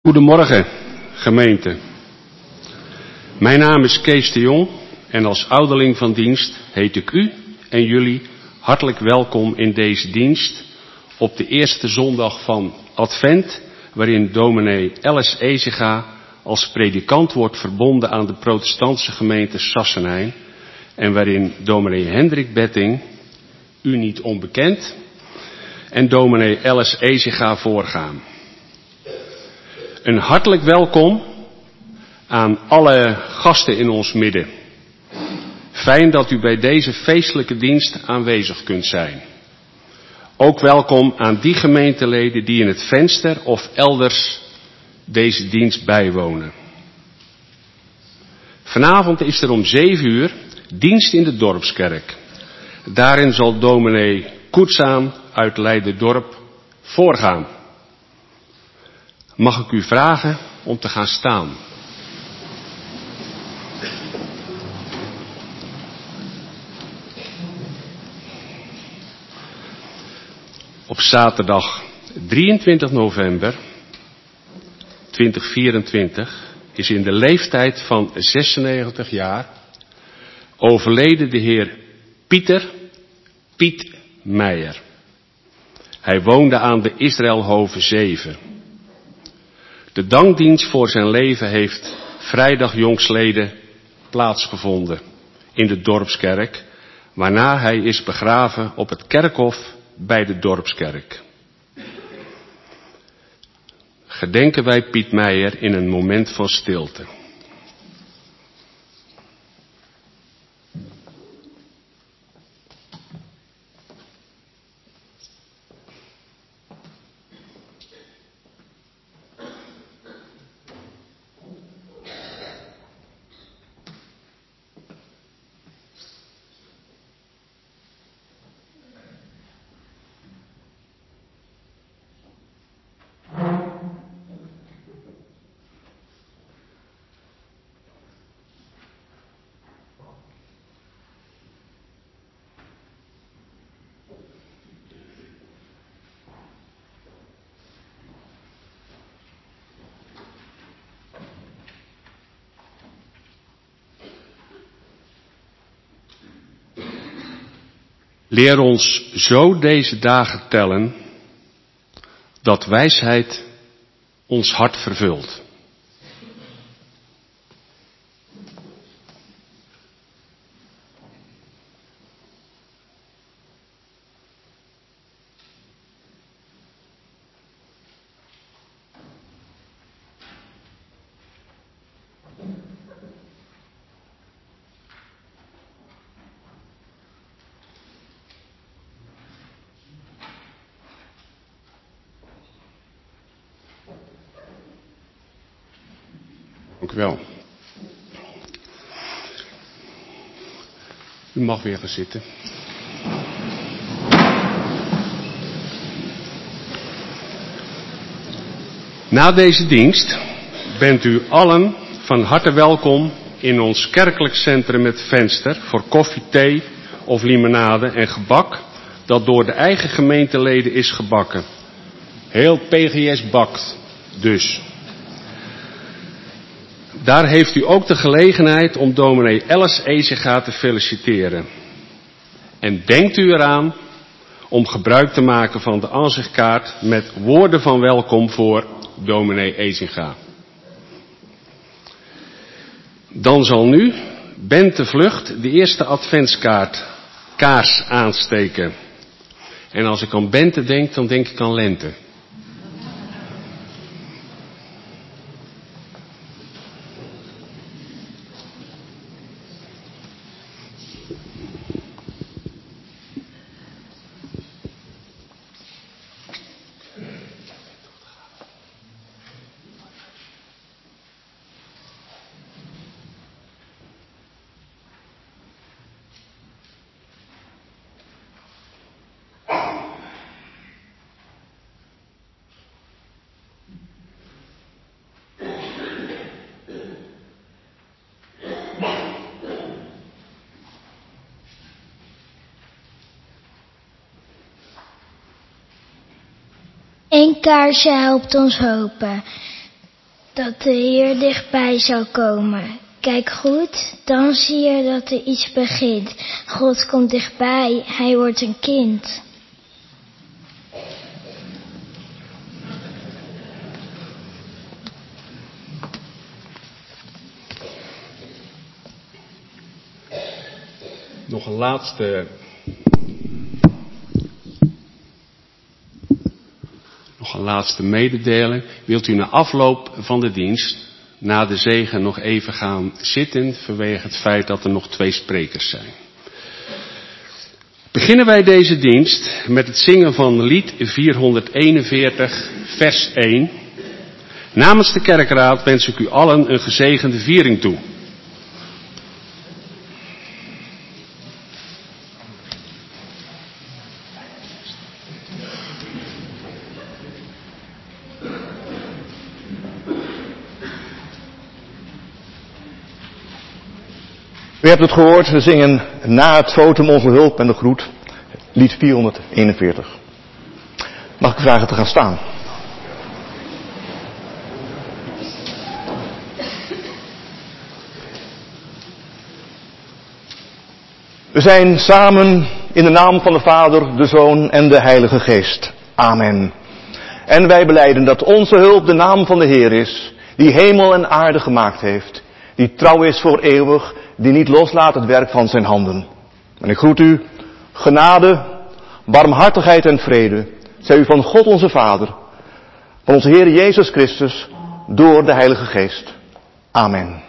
Goedemorgen, gemeente. Mijn naam is Kees de Jong en als ouderling van dienst heet ik u en jullie hartelijk welkom in deze dienst op de eerste zondag van Advent, waarin dominee Ellis Ezinga als predikant wordt verbonden aan de protestantse gemeente Sassenheim en waarin dominee Hendrik Betting, u niet onbekend, en dominee Ellis Ezinga voorgaan. Een hartelijk welkom aan alle gasten in ons midden. Fijn dat u bij deze feestelijke dienst aanwezig kunt zijn. Ook welkom aan die gemeenteleden die in het venster of elders deze dienst bijwonen. Vanavond is er om 7:00 dienst in de dorpskerk. Daarin zal dominee Koetsaan uit Leiderdorp voorgaan. Mag ik u vragen om te gaan staan? Op zaterdag 23 november 2024 is in de leeftijd van 96 jaar overleden de heer Piet Meijer. Hij woonde aan de Israëlhoven 7. De dankdienst voor zijn leven heeft vrijdag jongstleden plaatsgevonden in de dorpskerk, waarna hij is begraven op het kerkhof bij de dorpskerk. Gedenken wij Piet Meijer in een moment van stilte. Leer ons zo deze dagen tellen, dat wijsheid ons hart vervult. Dank u wel. U mag weer gaan zitten. Na deze dienst bent u allen van harte welkom in ons kerkelijk centrum Het Venster voor koffie, thee of limonade en gebak dat door de eigen gemeenteleden is gebakken. Heel PGS bakt dus. Daar heeft u ook de gelegenheid om dominee Ellis Ezinga te feliciteren. En denkt u eraan om gebruik te maken van de aanzichtkaart met woorden van welkom voor dominee Ezinga. Dan zal nu Bente Vlucht de eerste adventskaart kaars aansteken. En als ik aan Bente denk, dan denk ik aan lente. Eén kaarsje helpt ons hopen. dat de Heer dichtbij zou komen. Kijk goed, dan zie je dat er iets begint. God komt dichtbij, hij wordt een kind. Nog een laatste mededeling. Wilt u na afloop van de dienst, na de zegen, nog even gaan zitten vanwege het feit dat er nog 2 sprekers zijn. Beginnen wij deze dienst met het zingen van lied 441, vers 1. Namens de kerkraad wens ik u allen een gezegende viering toe. U hebt het gehoord, we zingen na het votum onze hulp en de groet, lied 441. Mag ik u vragen te gaan staan? We zijn samen in de naam van de Vader, de Zoon en de Heilige Geest. Amen. En wij belijden dat onze hulp de naam van de Heer is, die hemel en aarde gemaakt heeft, die trouw is voor eeuwig, die niet loslaat het werk van zijn handen. En ik groet u, genade, barmhartigheid en vrede, zij u van God onze Vader, van onze Heer Jezus Christus, door de Heilige Geest. Amen.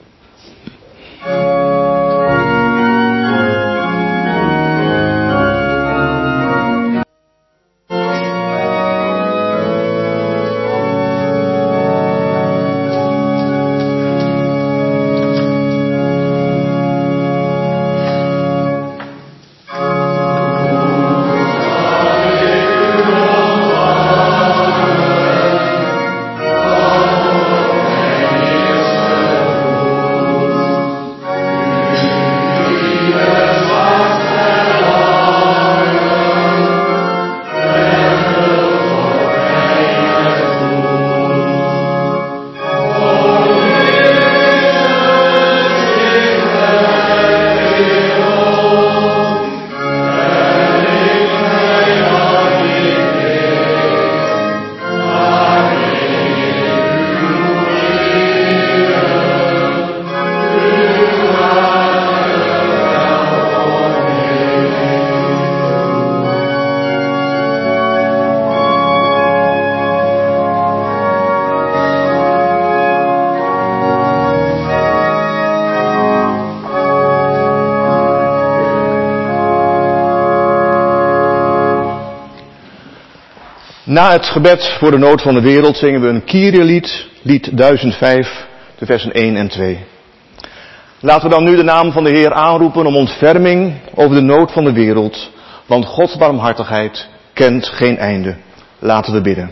Na het gebed voor de nood van de wereld zingen we een Kyrie-lied, lied 1005, de versen 1 en 2. Laten we dan nu de naam van de Heer aanroepen om ontferming over de nood van de wereld, want Gods barmhartigheid kent geen einde. Laten we bidden.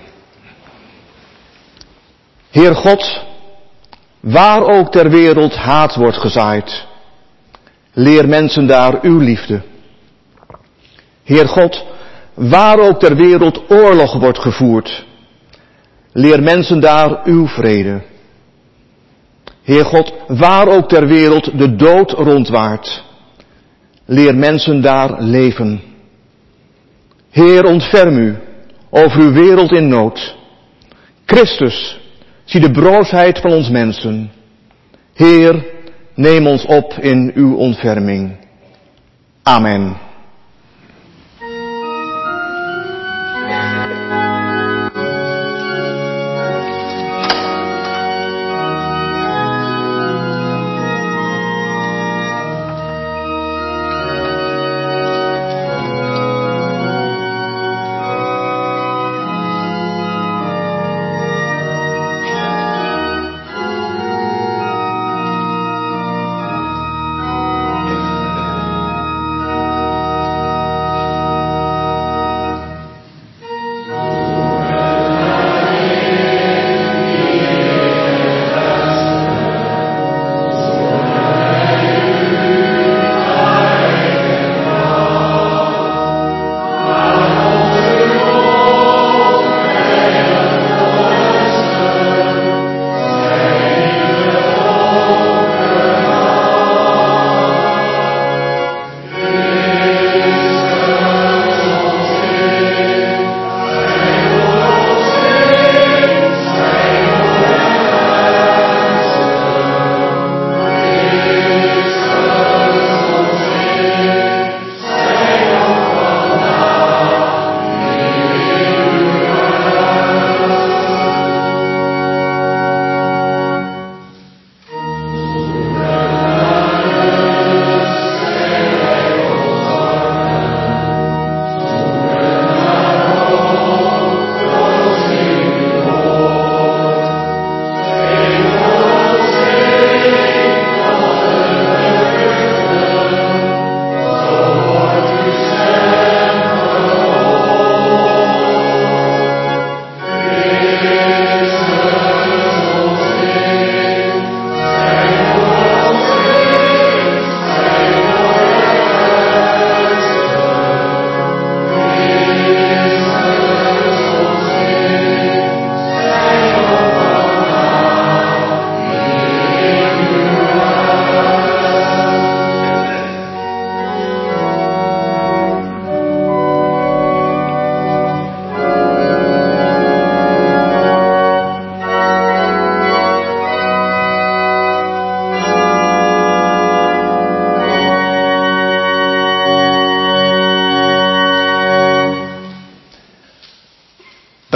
Heer God, waar ook ter wereld haat wordt gezaaid, leer mensen daar uw liefde. Heer God, waar ook ter wereld oorlog wordt gevoerd, leer mensen daar uw vrede. Heer God, waar ook ter wereld de dood rondwaart, leer mensen daar leven. Heer, ontferm u over uw wereld in nood. Christus, zie de broosheid van ons mensen. Heer, neem ons op in uw ontferming. Amen.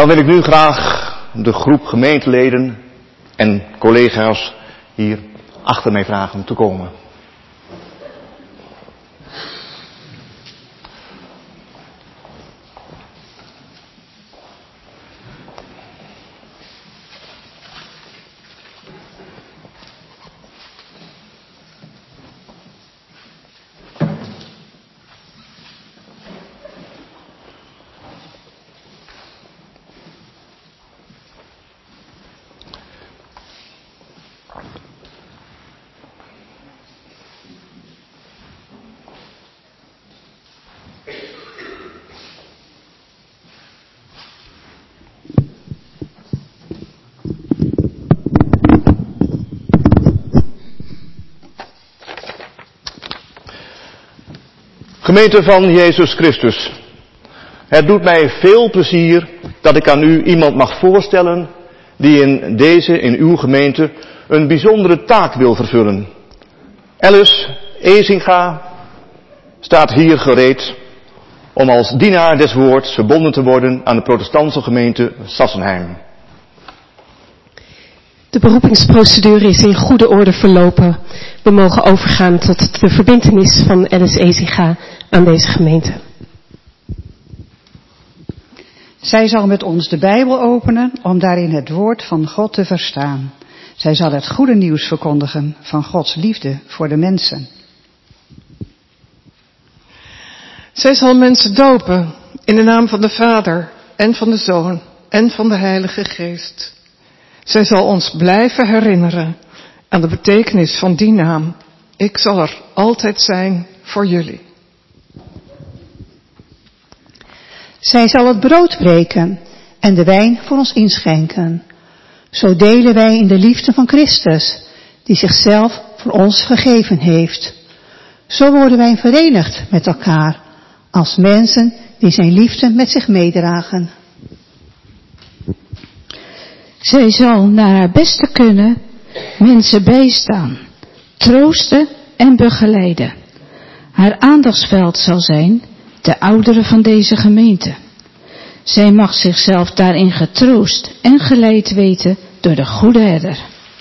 wil ik nu graag de groep gemeenteleden en collega's hier achter mij vragen om te komen. Gemeente van Jezus Christus, het doet mij veel plezier dat ik aan u iemand mag voorstellen die in uw gemeente een bijzondere taak wil vervullen. Alice Ezinga staat hier gereed om als dienaar des woords verbonden te worden aan de protestantse gemeente Sassenheim. De beroepingsprocedure is in goede orde verlopen. We mogen overgaan tot de verbintenis van Alice Ezinga aan deze gemeente. Zij zal met ons de Bijbel openen om daarin het woord van God te verstaan. Zij zal het goede nieuws verkondigen van Gods liefde voor de mensen. Zij zal mensen dopen in de naam van de Vader en van de Zoon en van de Heilige Geest. Zij zal ons blijven herinneren aan de betekenis van die naam. Ik zal er altijd zijn voor jullie. Zij zal het brood breken en de wijn voor ons inschenken. Zo delen wij in de liefde van Christus, die zichzelf voor ons gegeven heeft. Zo worden wij verenigd met elkaar, als mensen die zijn liefde met zich meedragen. Zij zal naar haar beste kunnen mensen bijstaan, troosten en begeleiden. Haar aandachtsveld zal zijn de ouderen van deze gemeente. Zij mag zichzelf daarin getroost en geleid weten door de goede herder.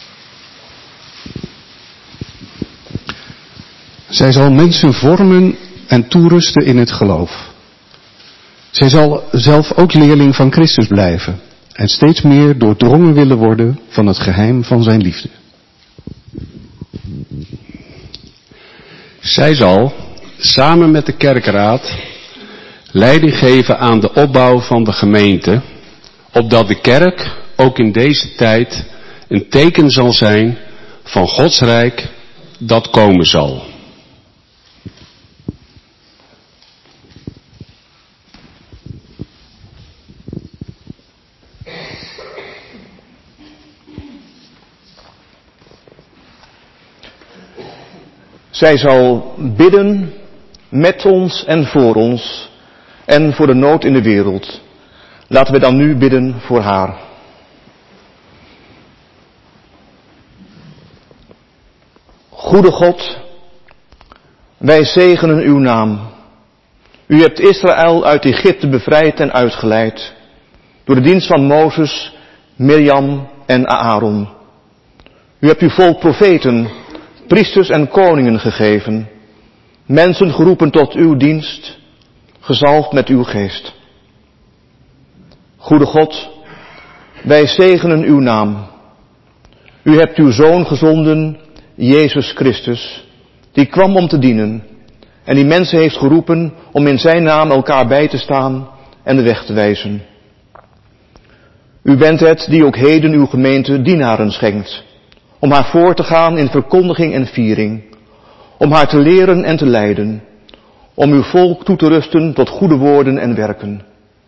Zij zal mensen vormen en toerusten in het geloof. Zij zal zelf ook leerling van Christus blijven en steeds meer doordrongen willen worden van het geheim van zijn liefde. Zij zal samen met de kerkraad leiding geven aan de opbouw van de gemeente, opdat de kerk ook in deze tijd een teken zal zijn van Gods rijk dat komen zal. Zij zal bidden met ons en voor ons en voor de nood in de wereld. Laten we dan nu bidden voor haar. Goede God, wij zegenen uw naam. U hebt Israël uit Egypte bevrijd en uitgeleid, door de dienst van Mozes, Mirjam en Aaron. U hebt uw volk profeten, priesters en koningen gegeven, mensen geroepen tot uw dienst, gezalfd met uw geest. Goede God, wij zegenen uw naam. U hebt uw Zoon gezonden, Jezus Christus, die kwam om te dienen en die mensen heeft geroepen om in zijn naam elkaar bij te staan en de weg te wijzen. U bent het die ook heden uw gemeente dienaren schenkt, om haar voor te gaan in verkondiging en viering, om haar te leren en te leiden, om uw volk toe te rusten tot goede woorden en werken.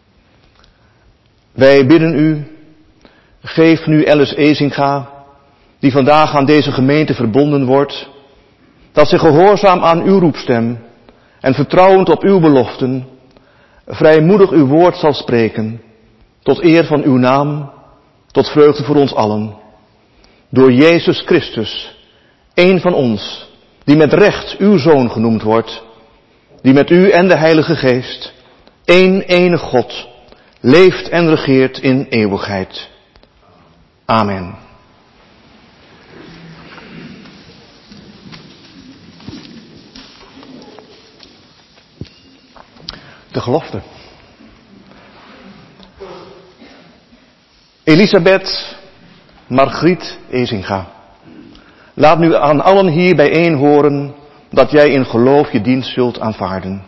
Wij bidden u, geef nu Alice Ezinga, die vandaag aan deze gemeente verbonden wordt, dat ze gehoorzaam aan uw roepstem en vertrouwend op uw beloften, vrijmoedig uw woord zal spreken, tot eer van uw naam, tot vreugde voor ons allen. Door Jezus Christus, één van ons, die met recht uw Zoon genoemd wordt, die met u en de Heilige Geest, één enige God, leeft en regeert in eeuwigheid. Amen. De gelofte. Elisabeth Margriet Ezinga, laat nu aan allen hier bijeen horen dat jij in geloof je dienst zult aanvaarden.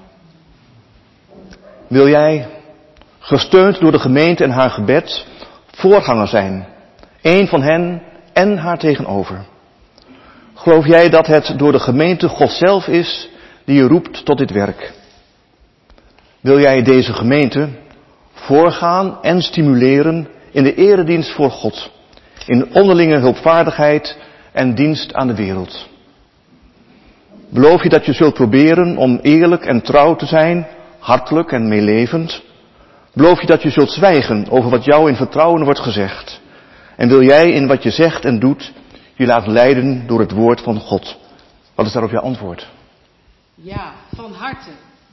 Wil jij, gesteund door de gemeente en haar gebed, voorganger zijn, één van hen en haar tegenover? Geloof jij dat het door de gemeente God zelf is die je roept tot dit werk? Wil jij deze gemeente voorgaan en stimuleren in de eredienst voor God, in onderlinge hulpvaardigheid en dienst aan de wereld? Beloof je dat je zult proberen om eerlijk en trouw te zijn, hartelijk en meelevend? Beloof je dat je zult zwijgen over wat jou in vertrouwen wordt gezegd? En wil jij in wat je zegt en doet je laten leiden door het woord van God? Wat is daarop jouw antwoord? Ja, van harte.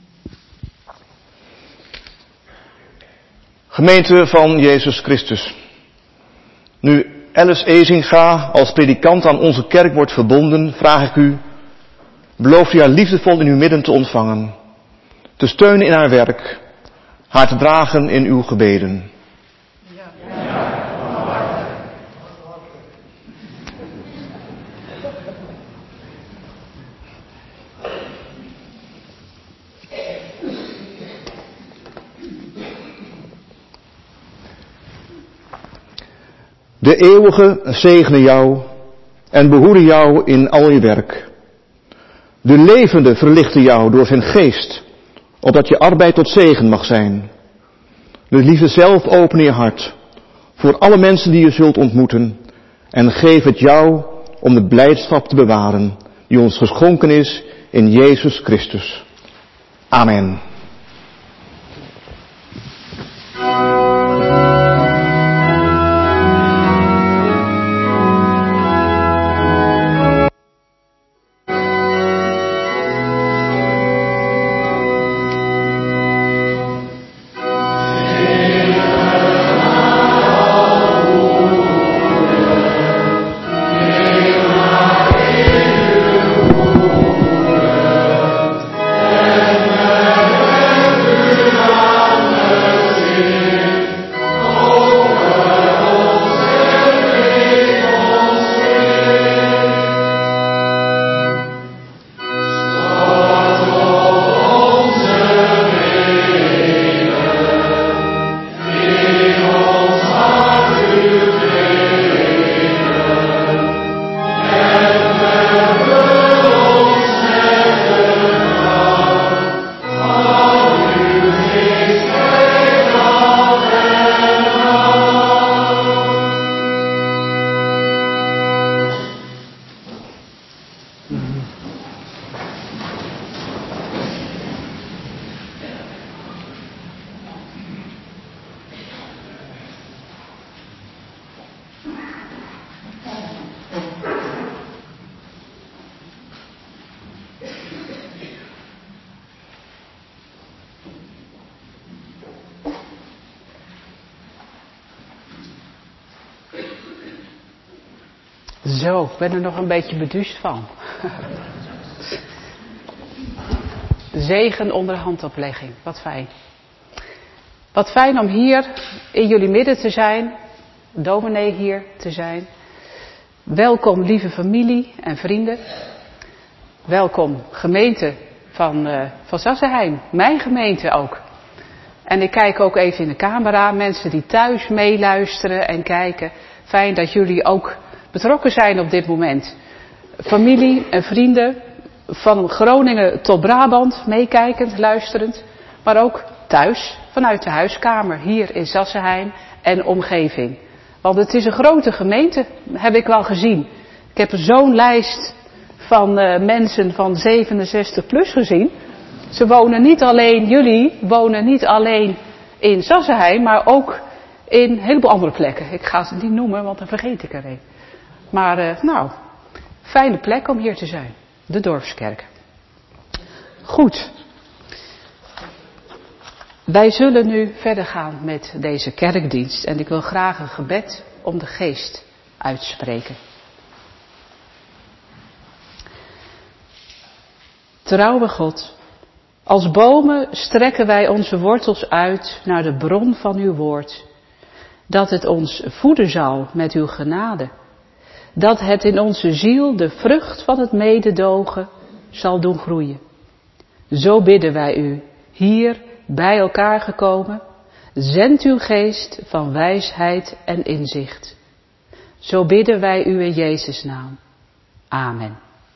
Gemeente van Jezus Christus. Nu Alice Ezinga als predikant aan onze kerk wordt verbonden, vraag ik u, belooft u haar liefdevol in uw midden te ontvangen, te steunen in haar werk, haar te dragen in uw gebeden? De eeuwige zegene jou en behoede jou in al je werk. De levende verlichte jou door zijn geest, opdat je arbeid tot zegen mag zijn. De liefde zelf opene je hart voor alle mensen die je zult ontmoeten en geef het jou om de blijdschap te bewaren die ons geschonken is in Jezus Christus. Amen. Zo, ik ben er nog een beetje beduust van. De zegen onder handoplegging, wat fijn. Wat fijn om hier in jullie midden te zijn, dominee hier te zijn. Welkom lieve familie en vrienden. Welkom gemeente van Sassenheim, mijn gemeente ook. En ik kijk ook even in de camera, mensen die thuis meeluisteren en kijken. Fijn dat jullie ook betrokken zijn op dit moment. Familie en vrienden, van Groningen tot Brabant, meekijkend, luisterend. Maar ook thuis, vanuit de huiskamer, hier in Sassenheim en omgeving. Want het is een grote gemeente, heb ik wel gezien. Ik heb zo'n lijst van mensen van 67 plus gezien. Ze wonen niet alleen, jullie wonen niet alleen in Sassenheim, maar ook in een heleboel andere plekken. Ik ga ze niet noemen, want dan vergeet ik er een. Maar fijne plek om hier te zijn. De Dorpskerk. Goed. Wij zullen nu verder gaan met deze kerkdienst en ik wil graag een gebed om de geest uitspreken. Trouwe God, als bomen strekken wij onze wortels uit naar de bron van uw woord, dat het ons voeden zal met uw genade, dat het in onze ziel de vrucht van het mededogen zal doen groeien. Zo bidden wij u, hier bij elkaar gekomen, zend uw geest van wijsheid en inzicht. Zo bidden wij u in Jezus' naam. Amen.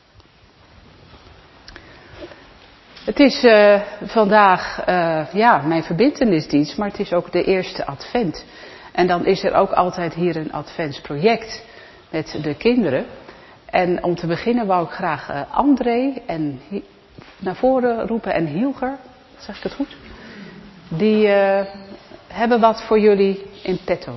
Het is vandaag mijn verbintenisdienst, maar het is ook de eerste advent. En dan is er ook altijd hier een adventsproject met de kinderen. En om te beginnen wou ik graag André naar voren roepen en Hilger, zeg ik het goed? Die hebben wat voor jullie in petto.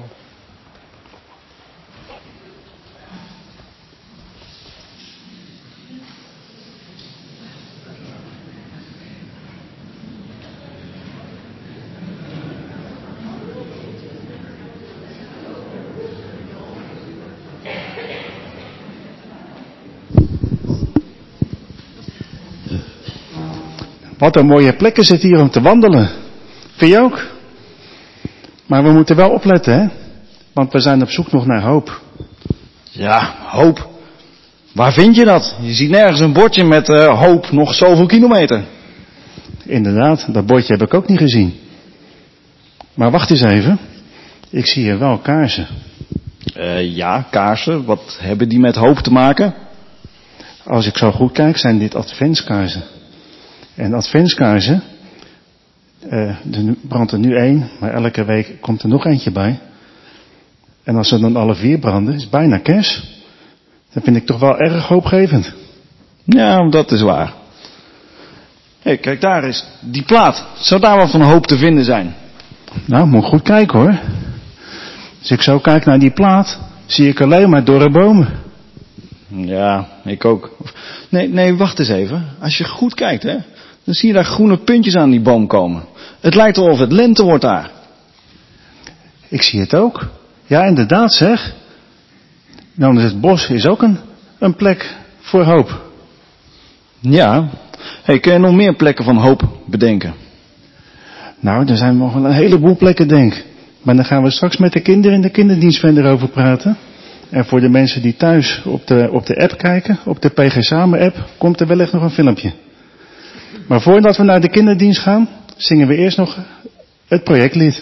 Wat een mooie plekken zitten hier om te wandelen. Vind je ook? Maar we moeten wel opletten, hè? Want we zijn op zoek nog naar hoop. Ja, hoop. Waar vind je dat? Je ziet nergens een bordje met hoop nog zoveel kilometer. Inderdaad, dat bordje heb ik ook niet gezien. Maar wacht eens even. Ik zie hier wel kaarsen. Ja, kaarsen. Wat hebben die met hoop te maken? Als ik zo goed kijk, zijn dit adventskaarsen. En adventskaarsen, er brandt er nu 1, maar elke week komt er nog eentje bij. En als ze dan alle 4 branden, is het bijna kerst. Dat vind ik toch wel erg hoopgevend. Ja, dat is waar. Hé, kijk daar eens, die plaat. Zou daar wat van hoop te vinden zijn? Nou, moet goed kijken hoor. Als ik zo kijk naar die plaat, zie ik alleen maar dorre bomen. Ja, ik ook. Nee, wacht eens even. Als je goed kijkt, hè, dan zie je daar groene puntjes aan die boom komen. Het lijkt wel of het lente wordt daar. Ik zie het ook. Ja, inderdaad zeg. Nou, dus het bos is ook een plek voor hoop. Ja. Hey, kun je nog meer plekken van hoop bedenken? Nou, er zijn nog wel een heleboel plekken, denk ik. Maar dan gaan we straks met de kinderen in de kinderdienst verder over praten. En voor de mensen die thuis op de app kijken, op de PG Samen app, komt er wellicht nog een filmpje. Maar voordat we naar de kinderdienst gaan, zingen we eerst nog het projectlied.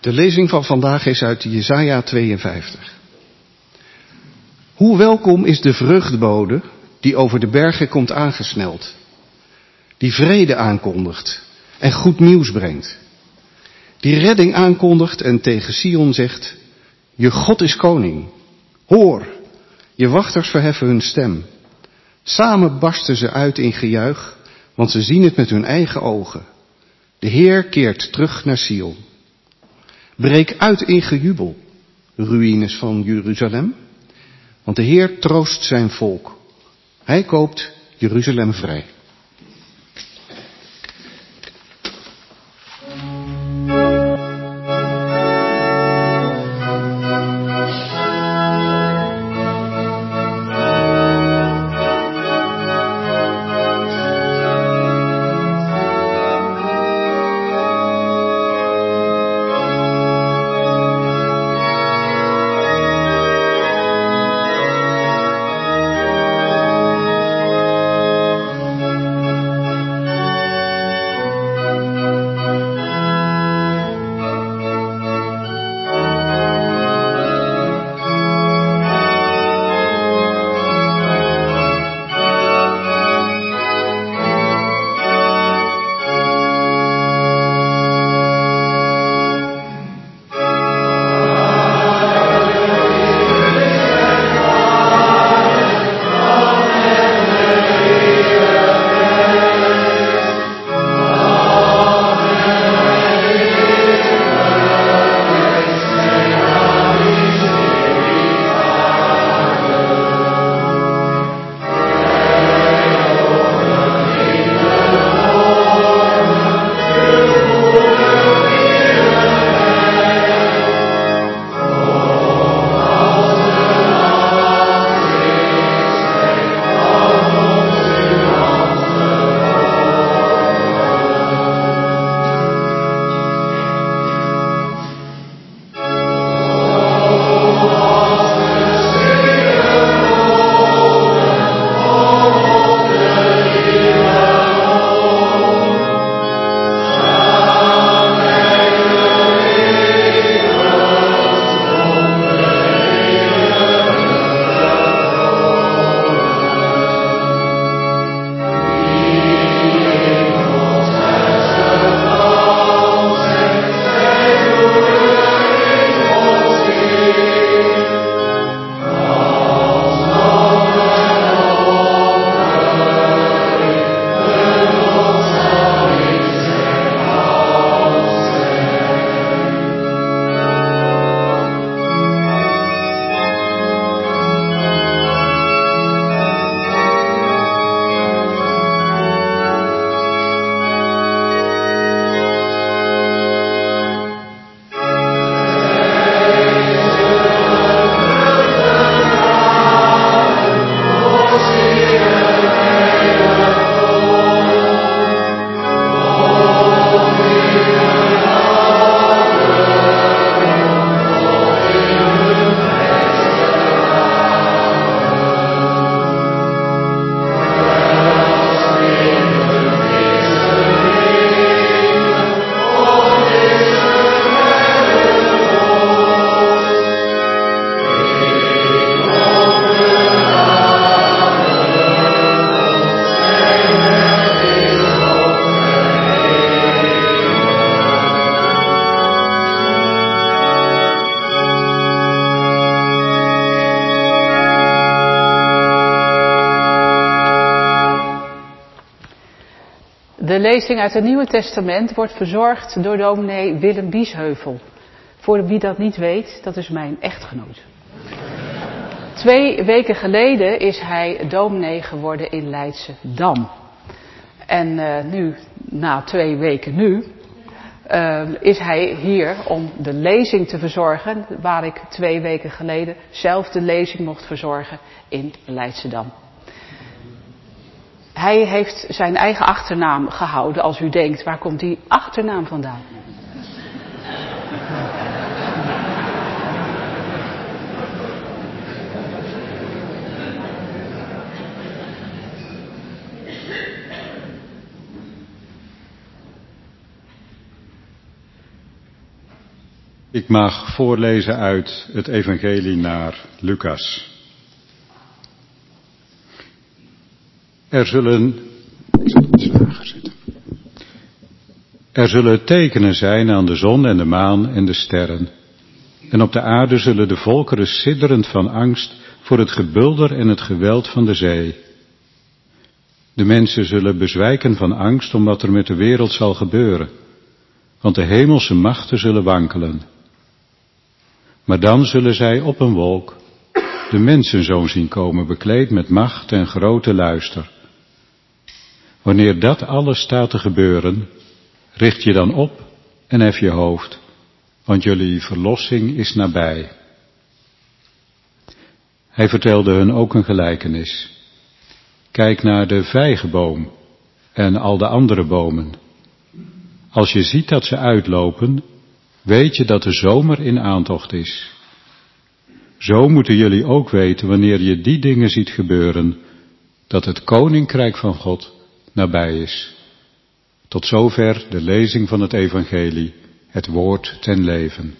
De lezing van vandaag is uit Jesaja 52. Hoe welkom is de vreugdebode die over de bergen komt aangesneld, die vrede aankondigt en goed nieuws brengt, die redding aankondigt en tegen Sion zegt, je God is koning, hoor, je wachters verheffen hun stem. Samen barsten ze uit in gejuich, want ze zien het met hun eigen ogen. De Heer keert terug naar Sion. Breek uit in gejubel, ruïnes van Jeruzalem, want de Heer troost zijn volk. Hij koopt Jeruzalem vrij. De lezing uit het Nieuwe Testament wordt verzorgd door dominee Willem Biesheuvel. Voor wie dat niet weet, dat is mijn echtgenoot. 2 weken geleden is hij dominee geworden in Leidschendam. En nu, na 2 weken nu, is hij hier om de lezing te verzorgen, waar ik 2 weken geleden zelf de lezing mocht verzorgen in Leidschendam. Hij heeft zijn eigen achternaam gehouden, als u denkt, waar komt die achternaam vandaan? Ik mag voorlezen uit het evangelie naar Lucas. Er zullen tekenen zijn aan de zon en de maan en de sterren. En op de aarde zullen de volkeren sidderend van angst voor het gebulder en het geweld van de zee. De mensen zullen bezwijken van angst om wat er met de wereld zal gebeuren, want de hemelse machten zullen wankelen. Maar dan zullen zij op een wolk de mensenzoon zien komen, bekleed met macht en grote luister. Wanneer dat alles staat te gebeuren, richt je dan op en hef je hoofd, want jullie verlossing is nabij. Hij vertelde hun ook een gelijkenis. Kijk naar de vijgenboom en al de andere bomen. Als je ziet dat ze uitlopen, weet je dat de zomer in aantocht is. Zo moeten jullie ook weten wanneer je die dingen ziet gebeuren, dat het koninkrijk van God nabij is. Tot zover de lezing van het evangelie, het woord ten leven.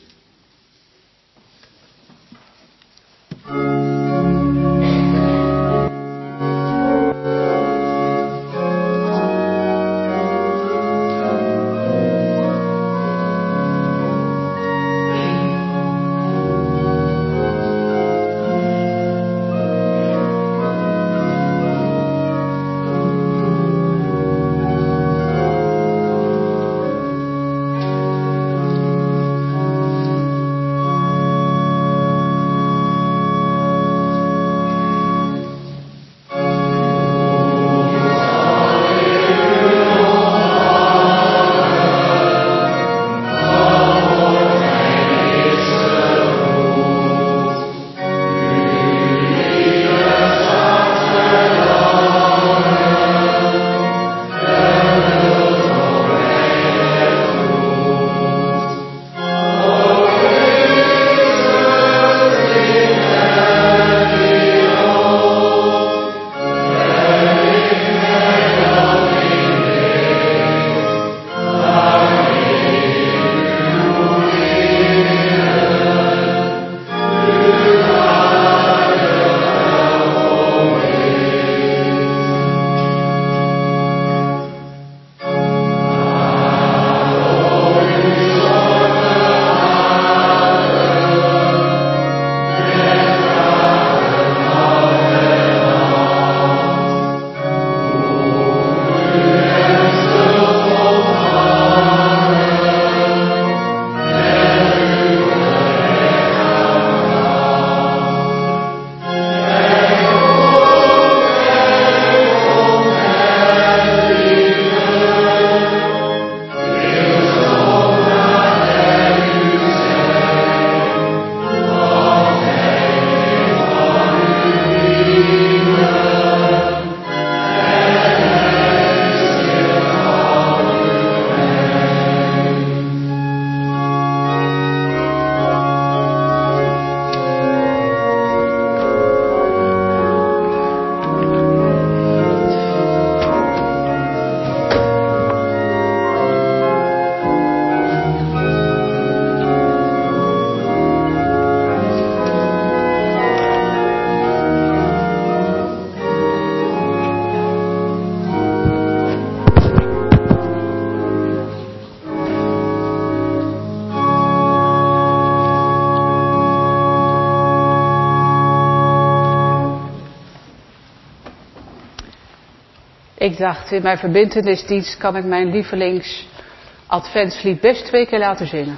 Ik dacht, in mijn verbintenisdienst kan ik mijn lievelings adventslied best 2 keer laten zingen.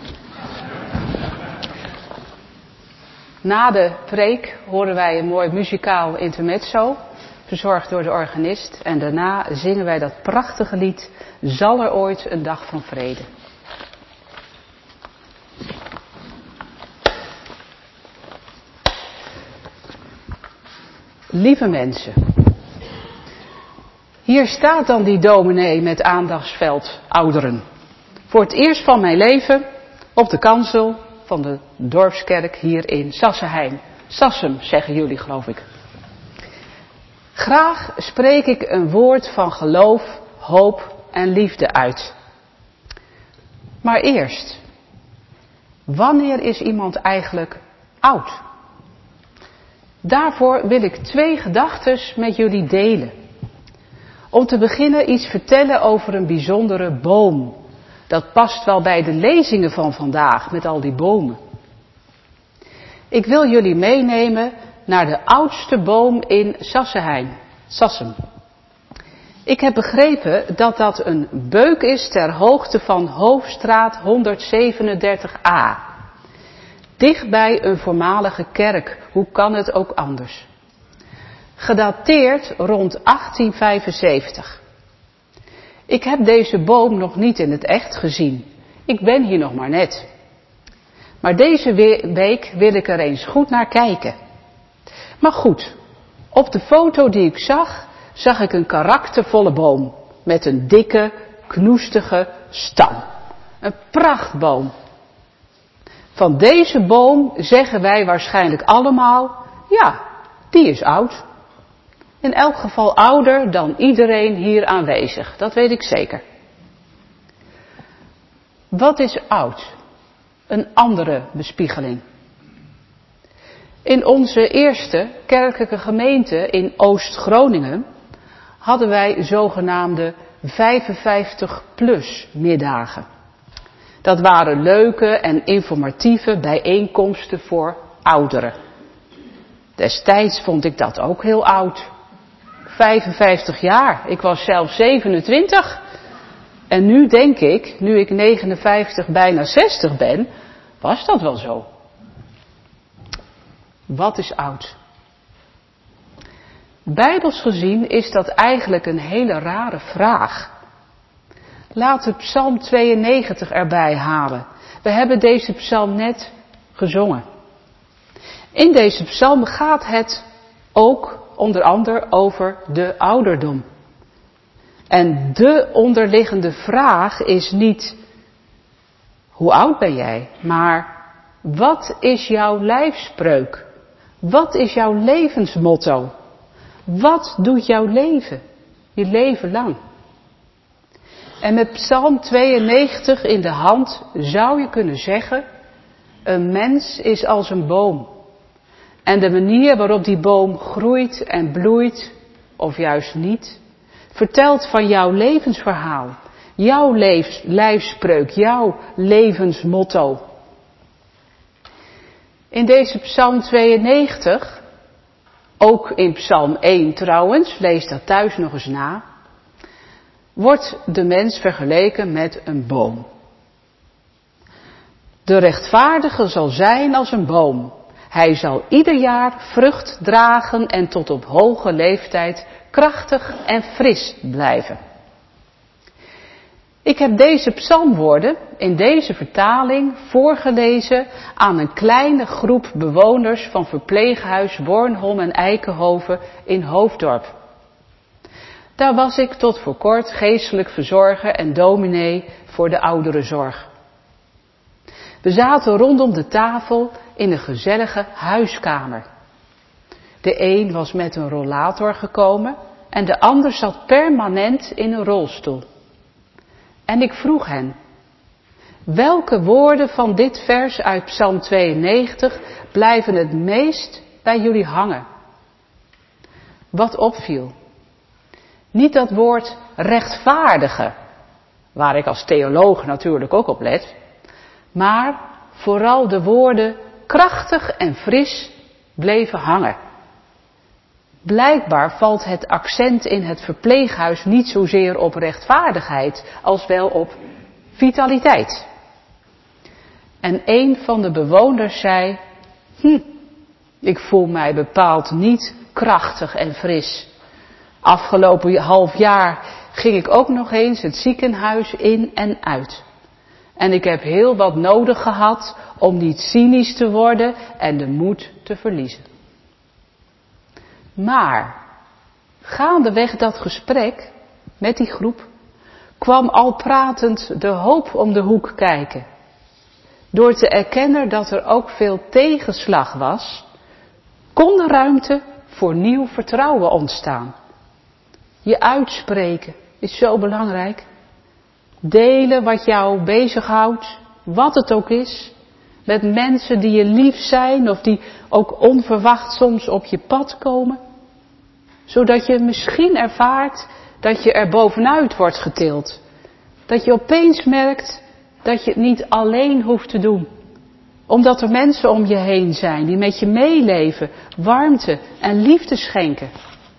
Na de preek horen wij een mooi muzikaal intermezzo, verzorgd door de organist. En daarna zingen wij dat prachtige lied, Zal er ooit een dag van vrede. Lieve mensen, hier staat dan die dominee met aandachtsveld ouderen. Voor het eerst van mijn leven op de kansel van de dorpskerk hier in Sassenheim. Sassem zeggen jullie, geloof ik. Graag spreek ik een woord van geloof, hoop en liefde uit. Maar eerst, Wanneer is iemand eigenlijk oud? Daarvoor wil ik 2 gedachten met jullie delen. Om te beginnen iets vertellen over een bijzondere boom. Dat past wel bij de lezingen van vandaag met al die bomen. Ik wil jullie meenemen naar de oudste boom in Sassem. Ik heb begrepen dat dat een beuk is ter hoogte van Hoofdstraat 137a. Dichtbij een voormalige kerk, hoe kan het ook anders? Gedateerd rond 1875. Ik heb deze boom nog niet in het echt gezien. Ik ben hier nog maar net. Maar deze week wil ik er eens goed naar kijken. Maar goed, op de foto die ik zag ik een karaktervolle boom. Met een dikke, knoestige stam. Een prachtboom. Van deze boom zeggen wij waarschijnlijk allemaal, ja, die is oud. In elk geval ouder dan iedereen hier aanwezig, dat weet ik zeker. Wat is oud? Een andere bespiegeling. In onze eerste kerkelijke gemeente in Oost-Groningen hadden wij zogenaamde 55-plus middagen. Dat waren leuke en informatieve bijeenkomsten voor ouderen. Destijds vond ik dat ook heel oud. 55 jaar, ik was zelf 27. En nu denk ik, nu ik 59, bijna 60 ben, was dat wel zo. Wat is oud? Bijbels gezien is dat eigenlijk een hele rare vraag. Laten we Psalm 92 erbij halen. We hebben deze psalm net gezongen. In deze psalm gaat het ook onder andere over de ouderdom. En de onderliggende vraag is niet, hoe oud ben jij? Maar, wat is jouw lijfspreuk? Wat is jouw levensmotto? Wat doet jouw leven? Je leven lang. En met Psalm 92 in de hand zou je kunnen zeggen, een mens is als een boom. En de manier waarop die boom groeit en bloeit, of juist niet, vertelt van jouw levensverhaal, jouw lijfspreuk, jouw levensmotto. In deze Psalm 92, ook in Psalm 1 trouwens, lees dat thuis nog eens na, wordt de mens vergeleken met een boom. De rechtvaardige zal zijn als een boom. Hij zal ieder jaar vrucht dragen en tot op hoge leeftijd krachtig en fris blijven. Ik heb deze psalmwoorden in deze vertaling voorgelezen aan een kleine groep bewoners van verpleeghuis Bornholm en Eikenhoven in Hoofddorp. Daar was ik tot voor kort geestelijk verzorger en dominee voor de ouderenzorg. We zaten rondom de tafel in een gezellige huiskamer. De een was met een rollator gekomen en de ander zat permanent in een rolstoel. En ik vroeg hen, welke woorden van dit vers uit Psalm 92 blijven het meest bij jullie hangen? Wat opviel? Niet dat woord rechtvaardige, waar ik als theoloog natuurlijk ook op let, maar vooral de woorden krachtig en fris bleven hangen. Blijkbaar valt het accent in het verpleeghuis niet zozeer op rechtvaardigheid als wel op vitaliteit. En een van de bewoners zei, ik voel mij bepaald niet krachtig en fris. Afgelopen half jaar ging ik ook nog eens het ziekenhuis in en uit. En ik heb heel wat nodig gehad om niet cynisch te worden en de moed te verliezen. Maar, gaandeweg dat gesprek met die groep, kwam al pratend de hoop om de hoek kijken. Door te erkennen dat er ook veel tegenslag was, kon er ruimte voor nieuw vertrouwen ontstaan. Je uitspreken is zo belangrijk. Delen wat jou bezighoudt, wat het ook is. Met mensen die je lief zijn of die ook onverwacht soms op je pad komen. Zodat je misschien ervaart dat je er bovenuit wordt getild. Dat je opeens merkt dat je het niet alleen hoeft te doen. Omdat er mensen om je heen zijn die met je meeleven, warmte en liefde schenken.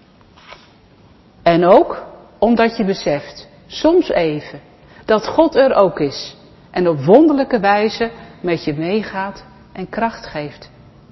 En ook omdat je beseft, soms even, dat God er ook is. En op wonderlijke wijze met je meegaat en kracht geeft.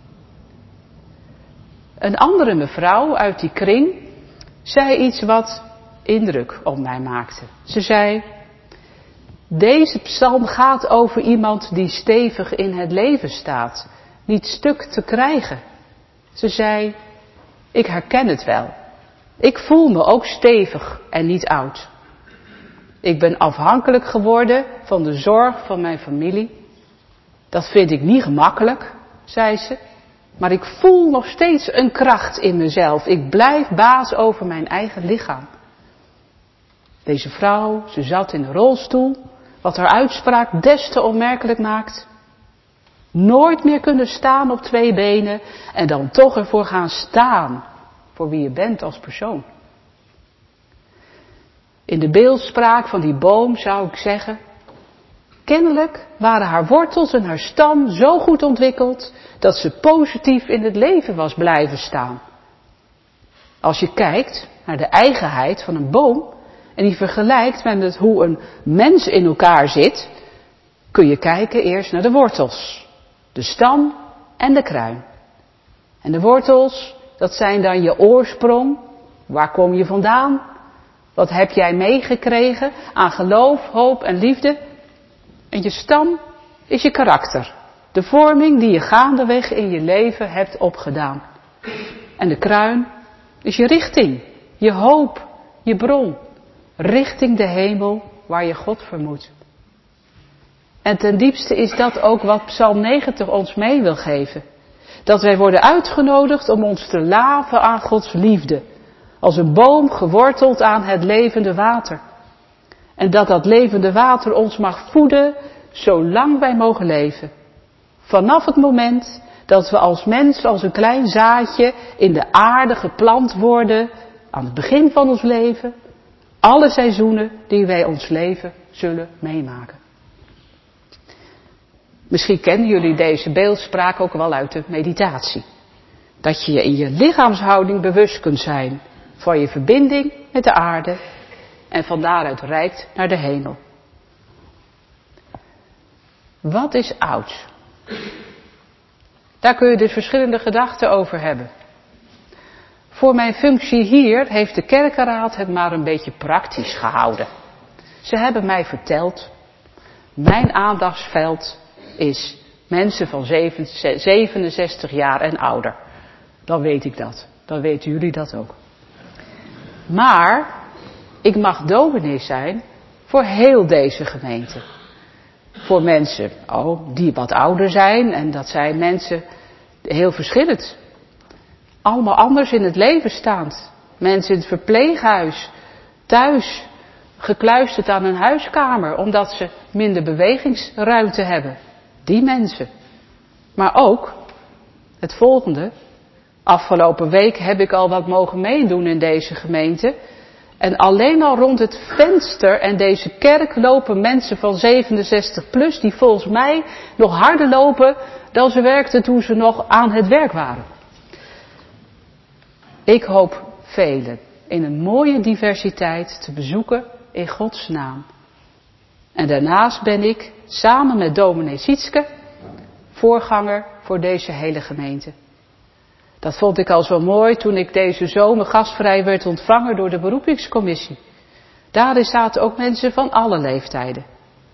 Een andere mevrouw uit die kring zei iets wat indruk op mij maakte. Ze zei, deze psalm gaat over iemand die stevig in het leven staat, niet stuk te krijgen. Ze zei, ik herken het wel. Ik voel me ook stevig en niet oud. Ik ben afhankelijk geworden van de zorg van mijn familie. Dat vind ik niet gemakkelijk, zei ze. Maar ik voel nog steeds een kracht in mezelf. Ik blijf baas over mijn eigen lichaam. Deze vrouw, ze zat in een rolstoel. Wat haar uitspraak des te onmerkelijk maakt. Nooit meer kunnen staan op 2 benen. En dan toch ervoor gaan staan. Voor wie je bent als persoon. In de beeldspraak van die boom zou ik zeggen. Kennelijk waren haar wortels en haar stam zo goed ontwikkeld dat ze positief in het leven was blijven staan. Als je kijkt naar de eigenheid van een boom en die vergelijkt met hoe een mens in elkaar zit, kun je kijken eerst naar de wortels, de stam en de kruin. En de wortels, dat zijn dan je oorsprong, waar kom je vandaan, wat heb jij meegekregen aan geloof, hoop en liefde. En je stam is je karakter. De vorming die je gaandeweg in je leven hebt opgedaan. En de kruin is je richting. Je hoop. Je bron. Richting de hemel waar je God vermoedt. En ten diepste is dat ook wat Psalm 90 ons mee wil geven. Dat wij worden uitgenodigd om ons te laven aan Gods liefde. Als een boom geworteld aan het levende water. En dat dat levende water ons mag voeden zolang wij mogen leven. Vanaf het moment dat we als mens als een klein zaadje in de aarde geplant worden, aan het begin van ons leven, alle seizoenen die wij ons leven zullen meemaken. Misschien kennen jullie deze beeldspraak ook wel uit de meditatie. Dat je je in je lichaamshouding bewust kunt zijn van je verbinding met de aarde en van daaruit reikt naar de hemel. Wat is oud? Daar kun je dus verschillende gedachten over hebben. Voor mijn functie hier heeft de kerkenraad het maar een beetje praktisch gehouden. Ze hebben mij verteld, mijn aandachtsveld is mensen van 67 jaar en ouder. Dan weet ik dat. Dan weten jullie dat ook. Maar ik mag dominee zijn voor heel deze gemeente. Voor mensen die wat ouder zijn en dat zijn mensen heel verschillend. Allemaal anders in het leven staand. Mensen in het verpleeghuis, thuis, gekluisterd aan hun huiskamer omdat ze minder bewegingsruimte hebben. Die mensen. Maar ook het volgende. Afgelopen week heb ik al wat mogen meedoen in deze gemeente. En alleen al rond het venster en deze kerk lopen mensen van 67 plus die volgens mij nog harder lopen dan ze werkten toen ze nog aan het werk waren. Ik hoop velen in een mooie diversiteit te bezoeken in Gods naam. En daarnaast ben ik samen met dominee Sietske voorganger voor deze hele gemeente. Dat vond ik al zo mooi toen ik deze zomer gastvrij werd ontvangen door de beroepingscommissie. Daarin zaten ook mensen van alle leeftijden.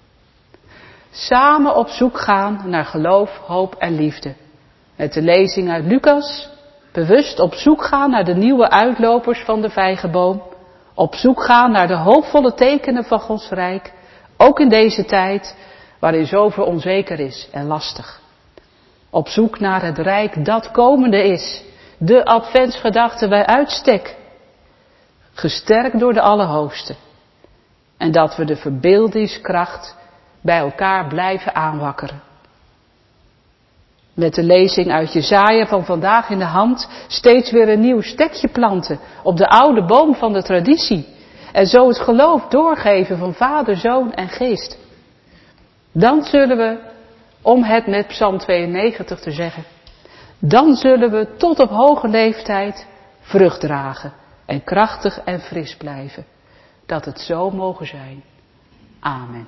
Samen op zoek gaan naar geloof, hoop en liefde. Met de lezing uit Lucas, bewust op zoek gaan naar de nieuwe uitlopers van de vijgenboom. Op zoek gaan naar de hoopvolle tekenen van Gods Rijk. Ook in deze tijd waarin zoveel onzeker is en lastig. Op zoek naar het Rijk dat komende is. De adventsgedachte bij uitstek. Gesterkt door de Allerhoogste. En dat we de verbeeldingskracht bij elkaar blijven aanwakkeren. Met de lezing uit Jesaja van vandaag in de hand steeds weer een nieuw stekje planten op de oude boom van de traditie. En zo het geloof doorgeven van Vader, Zoon en Geest. Dan zullen we, om het met Psalm 92 te zeggen, dan zullen we tot op hoge leeftijd vrucht dragen en krachtig en fris blijven. Dat het zo mogen zijn. Amen.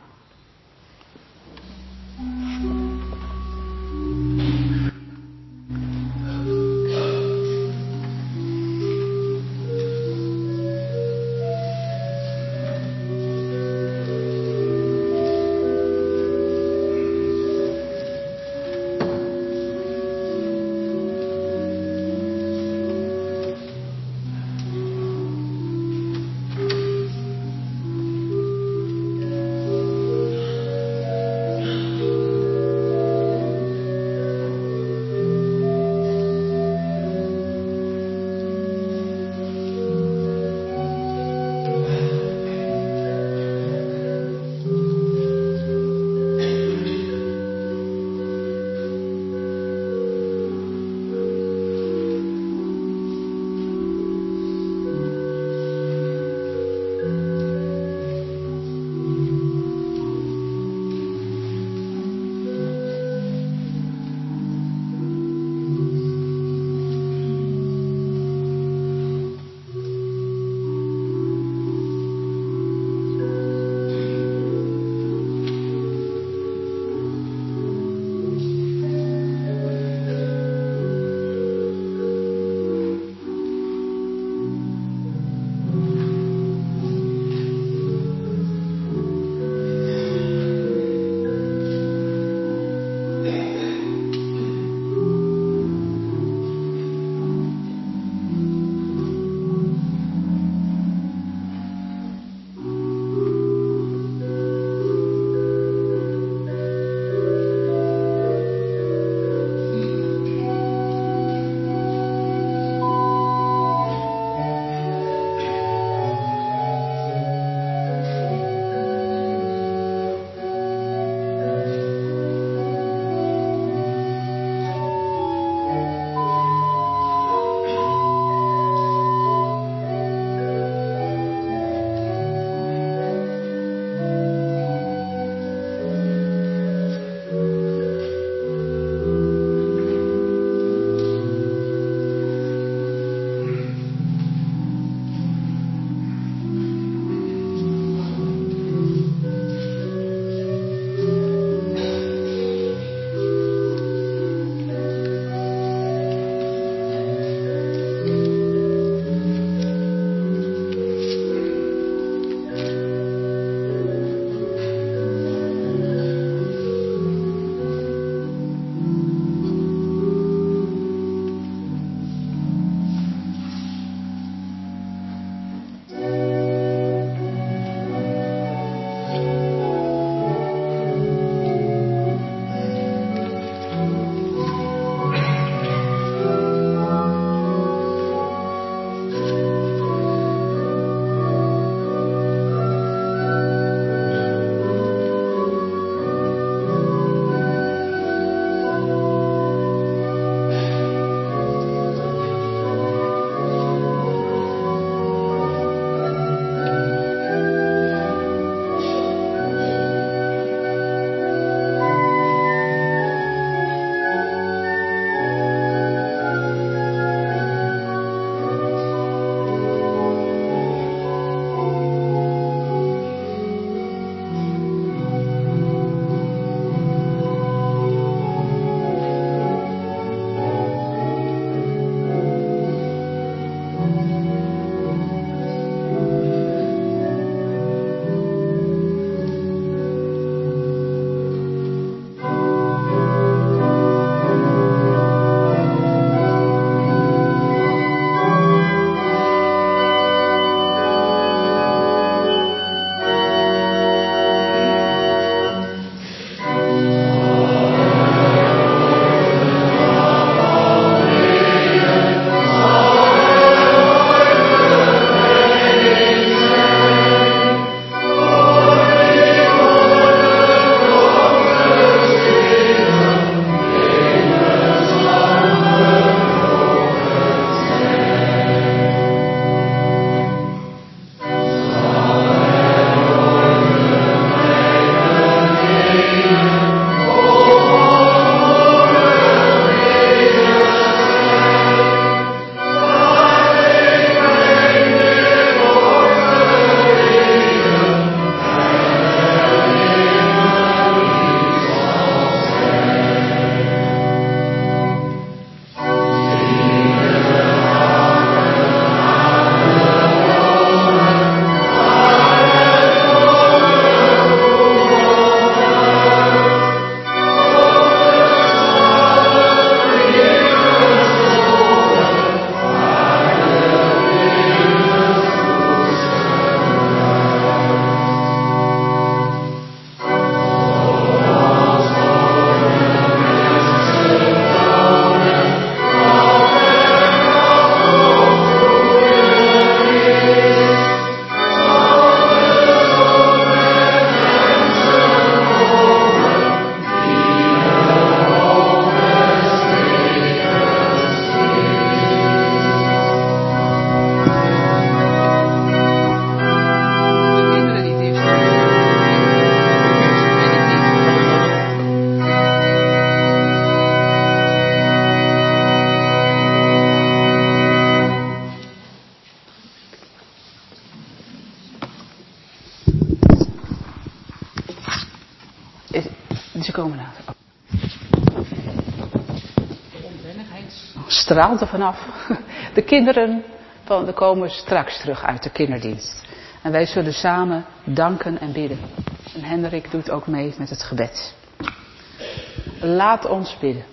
straalt er vanaf. De kinderen komen straks terug uit de kinderdienst. En wij zullen samen danken en bidden. En Hendrik doet ook mee met het gebed. Laat ons bidden.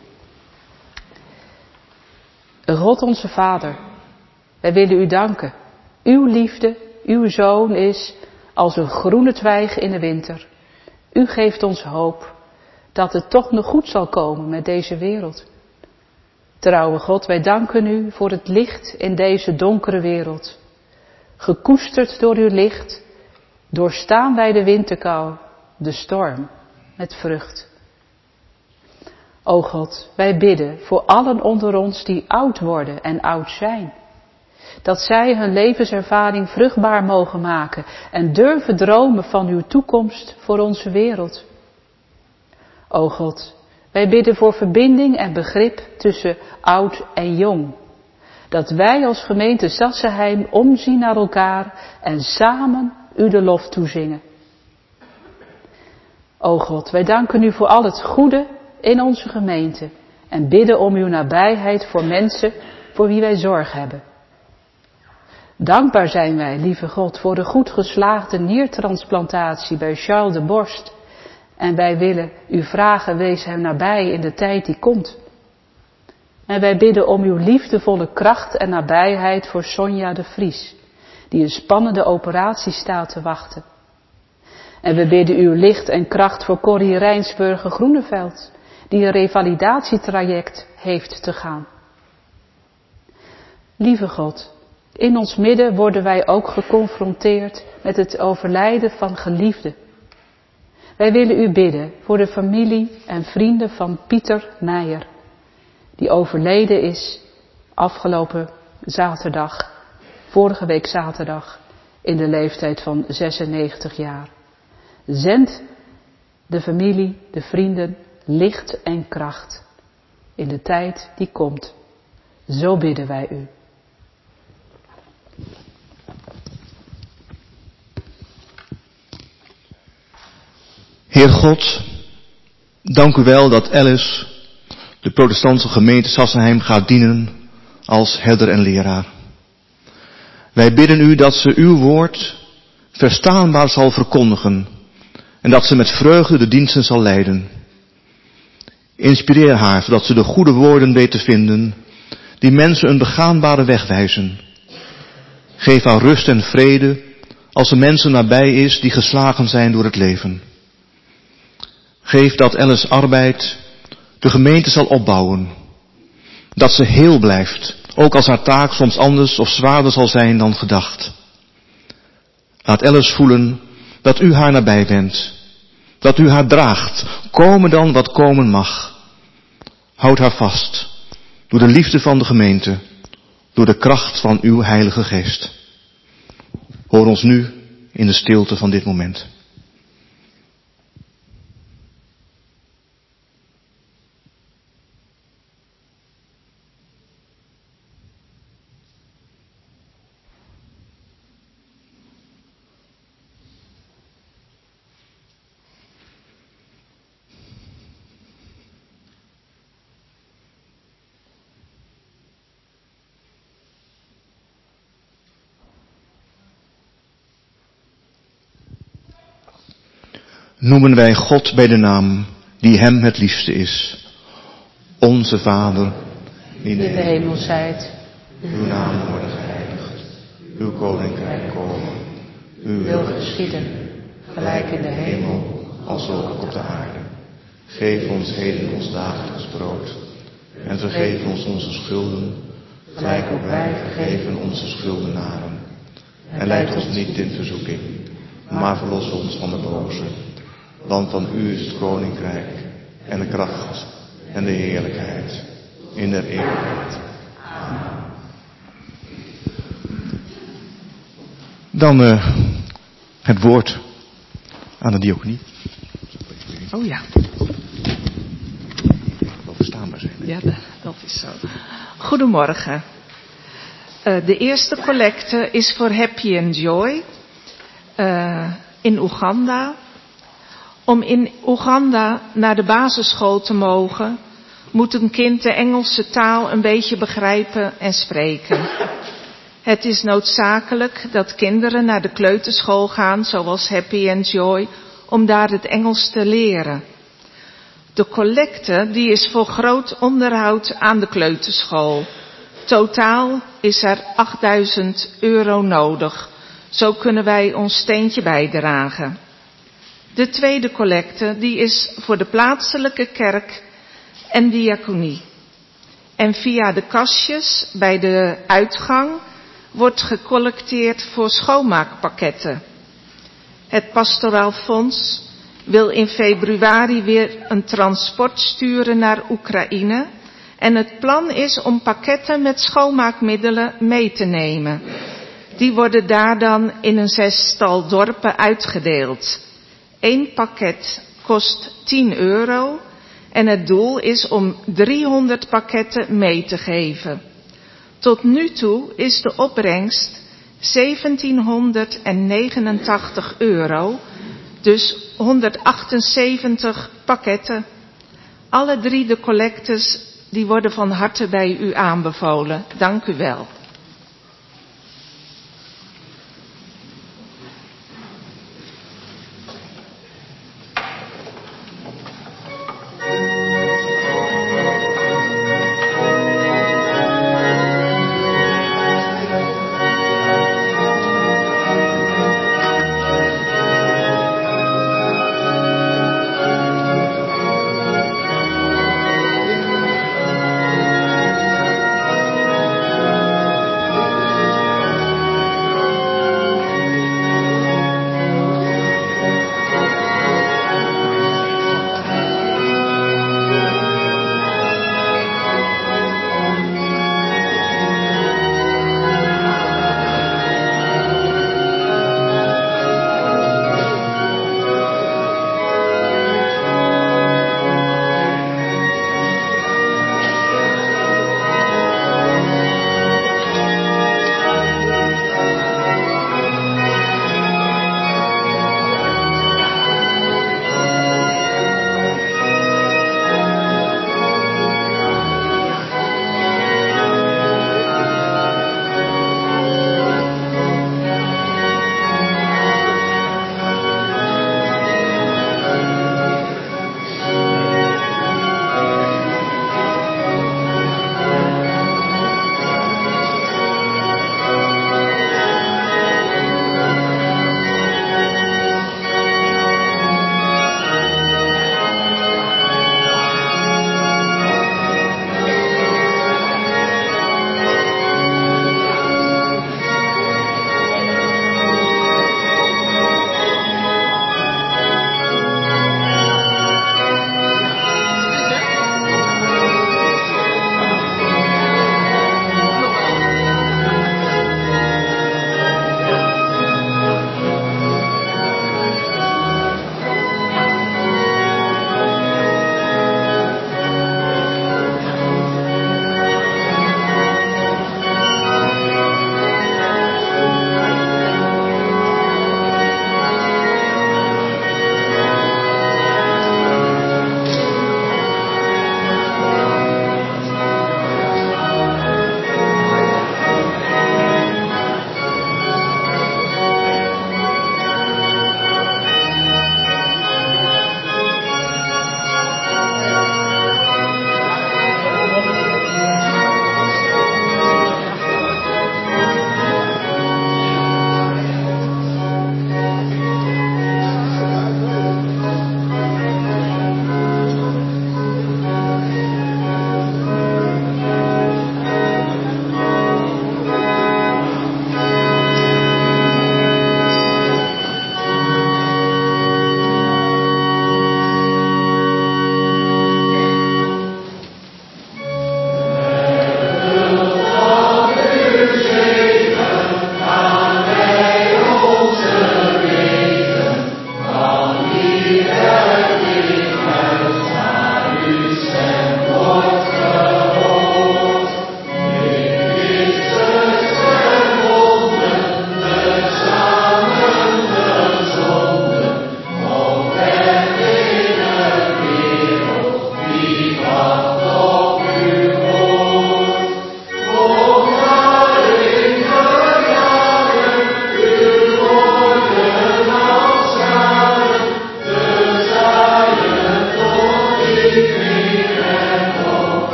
God onze Vader, wij willen u danken. Uw liefde, uw Zoon is als een groene twijg in de winter. U geeft ons hoop dat het toch nog goed zal komen met deze wereld. Trouwe God, wij danken u voor het licht in deze donkere wereld. Gekoesterd door uw licht, doorstaan wij de winterkou, de storm, met vrucht. O God, wij bidden voor allen onder ons die oud worden en oud zijn. Dat zij hun levenservaring vruchtbaar mogen maken en durven dromen van uw toekomst voor onze wereld. O God, wij bidden voor verbinding en begrip tussen oud en jong. Dat wij als gemeente Sassenheim omzien naar elkaar en samen u de lof toezingen. O God, wij danken u voor al het goede in onze gemeente en bidden om uw nabijheid voor mensen voor wie wij zorg hebben. Dankbaar zijn wij, lieve God, voor de goed geslaagde niertransplantatie bij Charles de Borst. En wij willen u vragen, wees hem nabij in de tijd die komt. En wij bidden om uw liefdevolle kracht en nabijheid voor Sonja de Vries, die een spannende operatie staat te wachten. En we bidden uw licht en kracht voor Corrie Rijnsburger-Groeneveld, die een revalidatietraject heeft te gaan. Lieve God, in ons midden worden wij ook geconfronteerd met het overlijden van geliefden. Wij willen u bidden voor de familie en vrienden van Pieter Meijer, die overleden is vorige week zaterdag, in de leeftijd van 96 jaar. Zend de familie, de vrienden, licht en kracht in de tijd die komt. Zo bidden wij u. Heer God, dank u wel dat Alice de protestantse gemeente Sassenheim gaat dienen als herder en leraar. Wij bidden u dat ze uw woord verstaanbaar zal verkondigen en dat ze met vreugde de diensten zal leiden. Inspireer haar, zodat ze de goede woorden weet te vinden die mensen een begaanbare weg wijzen. Geef haar rust en vrede als ze mensen nabij is die geslagen zijn door het leven. Geef dat Alice arbeid de gemeente zal opbouwen. Dat ze heel blijft, ook als haar taak soms anders of zwaarder zal zijn dan gedacht. Laat Alice voelen dat u haar nabij bent. Dat u haar draagt, komen dan wat komen mag. Houd haar vast, door de liefde van de gemeente, door de kracht van uw Heilige Geest. Hoor ons nu in de stilte van dit moment. Noemen wij God bij de naam die hem het liefste is. Onze Vader, die in de hemel zijt, uw naam worden geheiligd, uw koninkrijk komen, uw wil geschieden, gelijk in de hemel, als ook op de aarde. Geef ons heden ons dagelijks brood en vergeef ons onze schulden, gelijk ook wij vergeven onze schuldenaren. En leid ons niet in verzoeking, maar verlos ons van de boze. Want van u is het koninkrijk en de kracht en de heerlijkheid in der eeuwigheid. Amen. Dan het woord aan de diaconie. Oh ja. Wel verstaanbaar zijn. Hè? Ja, dat is zo. Goedemorgen. De eerste collecte is voor Happy and Joy in Oeganda. Om in Oeganda naar de basisschool te mogen, moet een kind de Engelse taal een beetje begrijpen en spreken. Het is noodzakelijk dat kinderen naar de kleuterschool gaan, zoals Happy and Joy, om daar het Engels te leren. De collecte die is voor groot onderhoud aan de kleuterschool. Totaal is er €8.000 nodig. Zo kunnen wij ons steentje bijdragen. De tweede collecte die is voor de plaatselijke kerk en diaconie. En via de kastjes bij de uitgang wordt gecollecteerd voor schoonmaakpakketten. Het Pastoraal Fonds wil in februari weer een transport sturen naar Oekraïne. En het plan is om pakketten met schoonmaakmiddelen mee te nemen. Die worden daar dan in een 6-tal dorpen uitgedeeld. 1 pakket kost €10 en het doel is om 300 pakketten mee te geven. Tot nu toe is de opbrengst €1789, dus 178 pakketten. Alle 3 de collectes die worden van harte bij u aanbevolen. Dank u wel.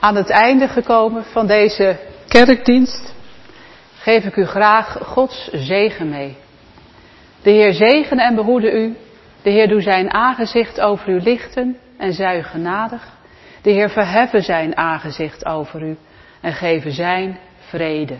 Aan het einde gekomen van deze kerkdienst geef ik u graag Gods zegen mee. De Heer zegene en behoede u. De Heer doe zijn aangezicht over u lichten en zij u genadig. De Heer verheffen zijn aangezicht over u en geven zijn vrede.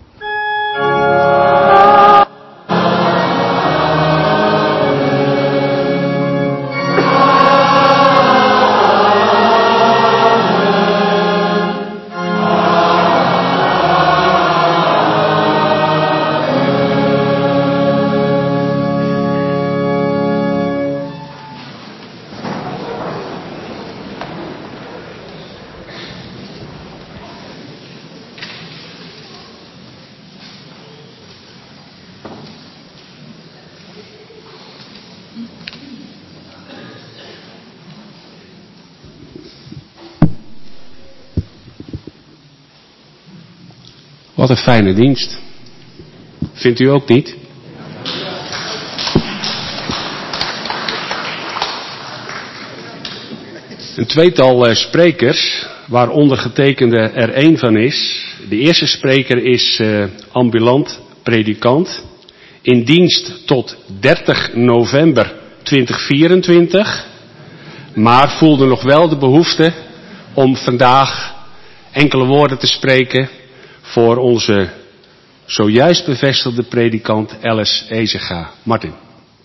Wat een fijne dienst. Vindt u ook niet? Een tweetal sprekers, waaronder getekende er één van is. De eerste spreker is ambulant predikant. In dienst tot 30 november 2024. Maar voelde nog wel de behoefte om vandaag enkele woorden te spreken voor onze zojuist bevestigde predikant Alice Ezinga. Martin.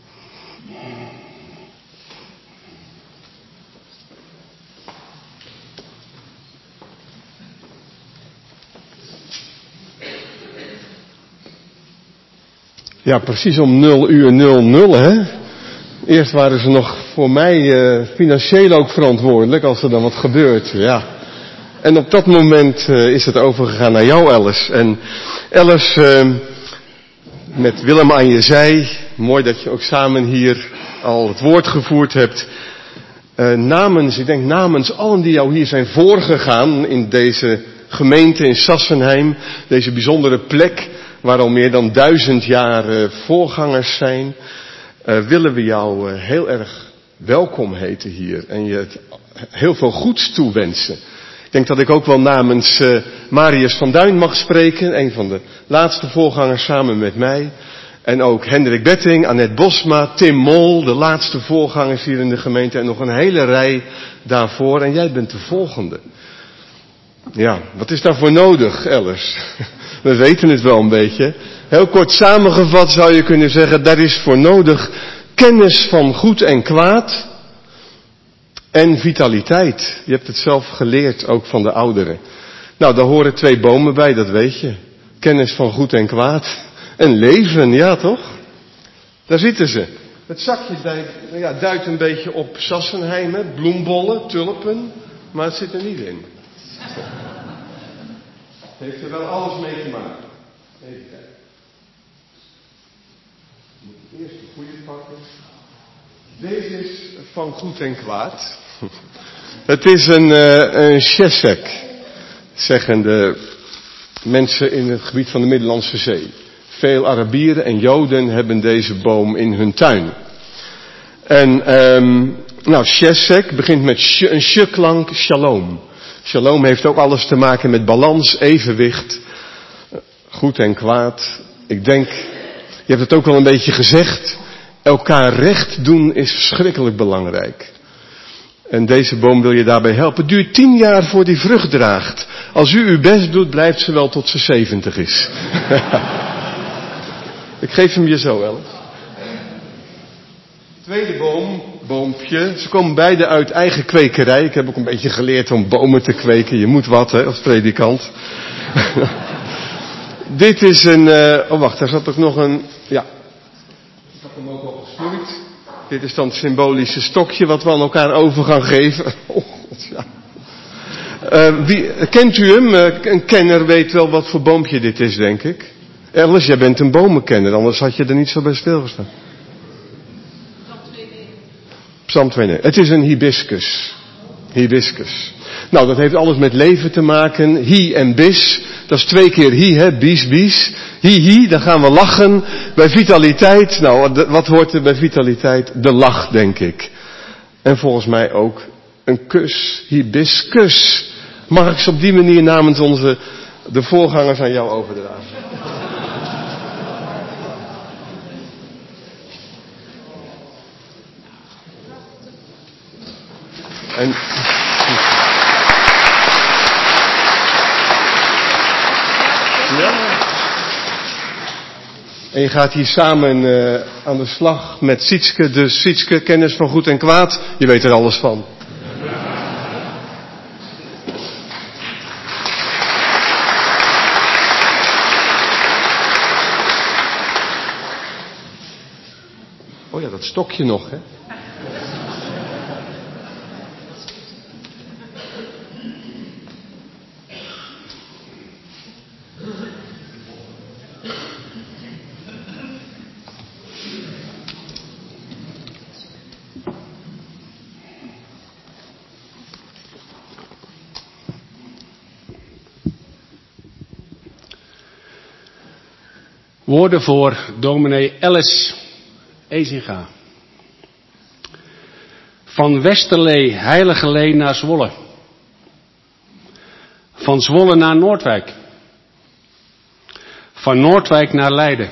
Ja, precies om 0:00, hè. Eerst waren ze nog voor mij financieel ook verantwoordelijk als er dan wat gebeurt, ja. En op dat moment is het overgegaan naar jou, Alice. En Alice, met Willem aan je zij, mooi dat je ook samen hier al het woord gevoerd hebt. Ik denk namens allen die jou hier zijn voorgegaan in deze gemeente in Sassenheim, deze bijzondere plek waar al meer dan 1000 jaar voorgangers zijn, willen we jou heel erg welkom heten hier en je heel veel goeds toewensen. Ik denk dat ik ook wel namens Marius van Duin mag spreken, een van de laatste voorgangers samen met mij. En ook Hendrik Betting, Annette Bosma, Tim Mol, de laatste voorgangers hier in de gemeente en nog een hele rij daarvoor. En jij bent de volgende. Ja, wat is daarvoor nodig, Alice? We weten het wel een beetje. Heel kort samengevat zou je kunnen zeggen, daar is voor nodig kennis van goed en kwaad en vitaliteit. Je hebt het zelf geleerd, ook van de ouderen. Nou, daar horen 2 bomen bij, dat weet je. Kennis van goed en kwaad en leven, ja toch? Daar zitten ze. Het zakje duidt een beetje op Sassenheim, hè? Bloembollen, tulpen, maar het zit er niet in. Het heeft er wel alles mee te maken. Even kijken. Ik moet eerst de goede pakken. Deze is van goed en kwaad. Het is een sheshek, zeggen de mensen in het gebied van de Middellandse Zee. Veel Arabieren en Joden hebben deze boom in hun tuin. En sheshek begint met een sh-klank, shalom. Shalom heeft ook alles te maken met balans, evenwicht, goed en kwaad. Ik denk, je hebt het ook wel een beetje gezegd, elkaar recht doen is verschrikkelijk belangrijk. En deze boom wil je daarbij helpen. Het duurt 10 jaar voor die vrucht draagt. Als u uw best doet, blijft ze wel tot ze 70 is. Ik geef hem je zo, Alice. Tweede boompje. Ze komen beide uit eigen kwekerij. Ik heb ook een beetje geleerd om bomen te kweken. Je moet wat, hè, als predikant. Dit is daar zat ook nog een... Ja. Ik heb hem ook al gesnoeid. Dit is dan het symbolische stokje wat we aan elkaar over gaan geven. Oh, God, ja. Kent u hem? Een kenner weet wel wat voor boompje dit is, denk ik. Alice, jij bent een bomenkenner, anders had je er niet zo bij stilgestaan. Psalm 2. Het is een hibiscus. Hibiscus. Nou, dat heeft alles met leven te maken. Hi en bis. Dat is 2 keer hi, hè. Bies, bies. Hi, dan gaan we lachen. Bij vitaliteit. Nou, wat hoort er bij vitaliteit? De lach, denk ik. En volgens mij ook een kus. Hibiscus. Mag ik ze op die manier namens de voorgangers aan jou overdragen? En je gaat hier samen aan de slag met Sietske. Dus Sietske, kennis van goed en kwaad, je weet er alles van. Oh ja, dat stokje nog, hè? Woorden voor dominee Ellis Ezinga. Van Westerlee, Heiligerlee naar Zwolle. Van Zwolle naar Noordwijk. Van Noordwijk naar Leiden.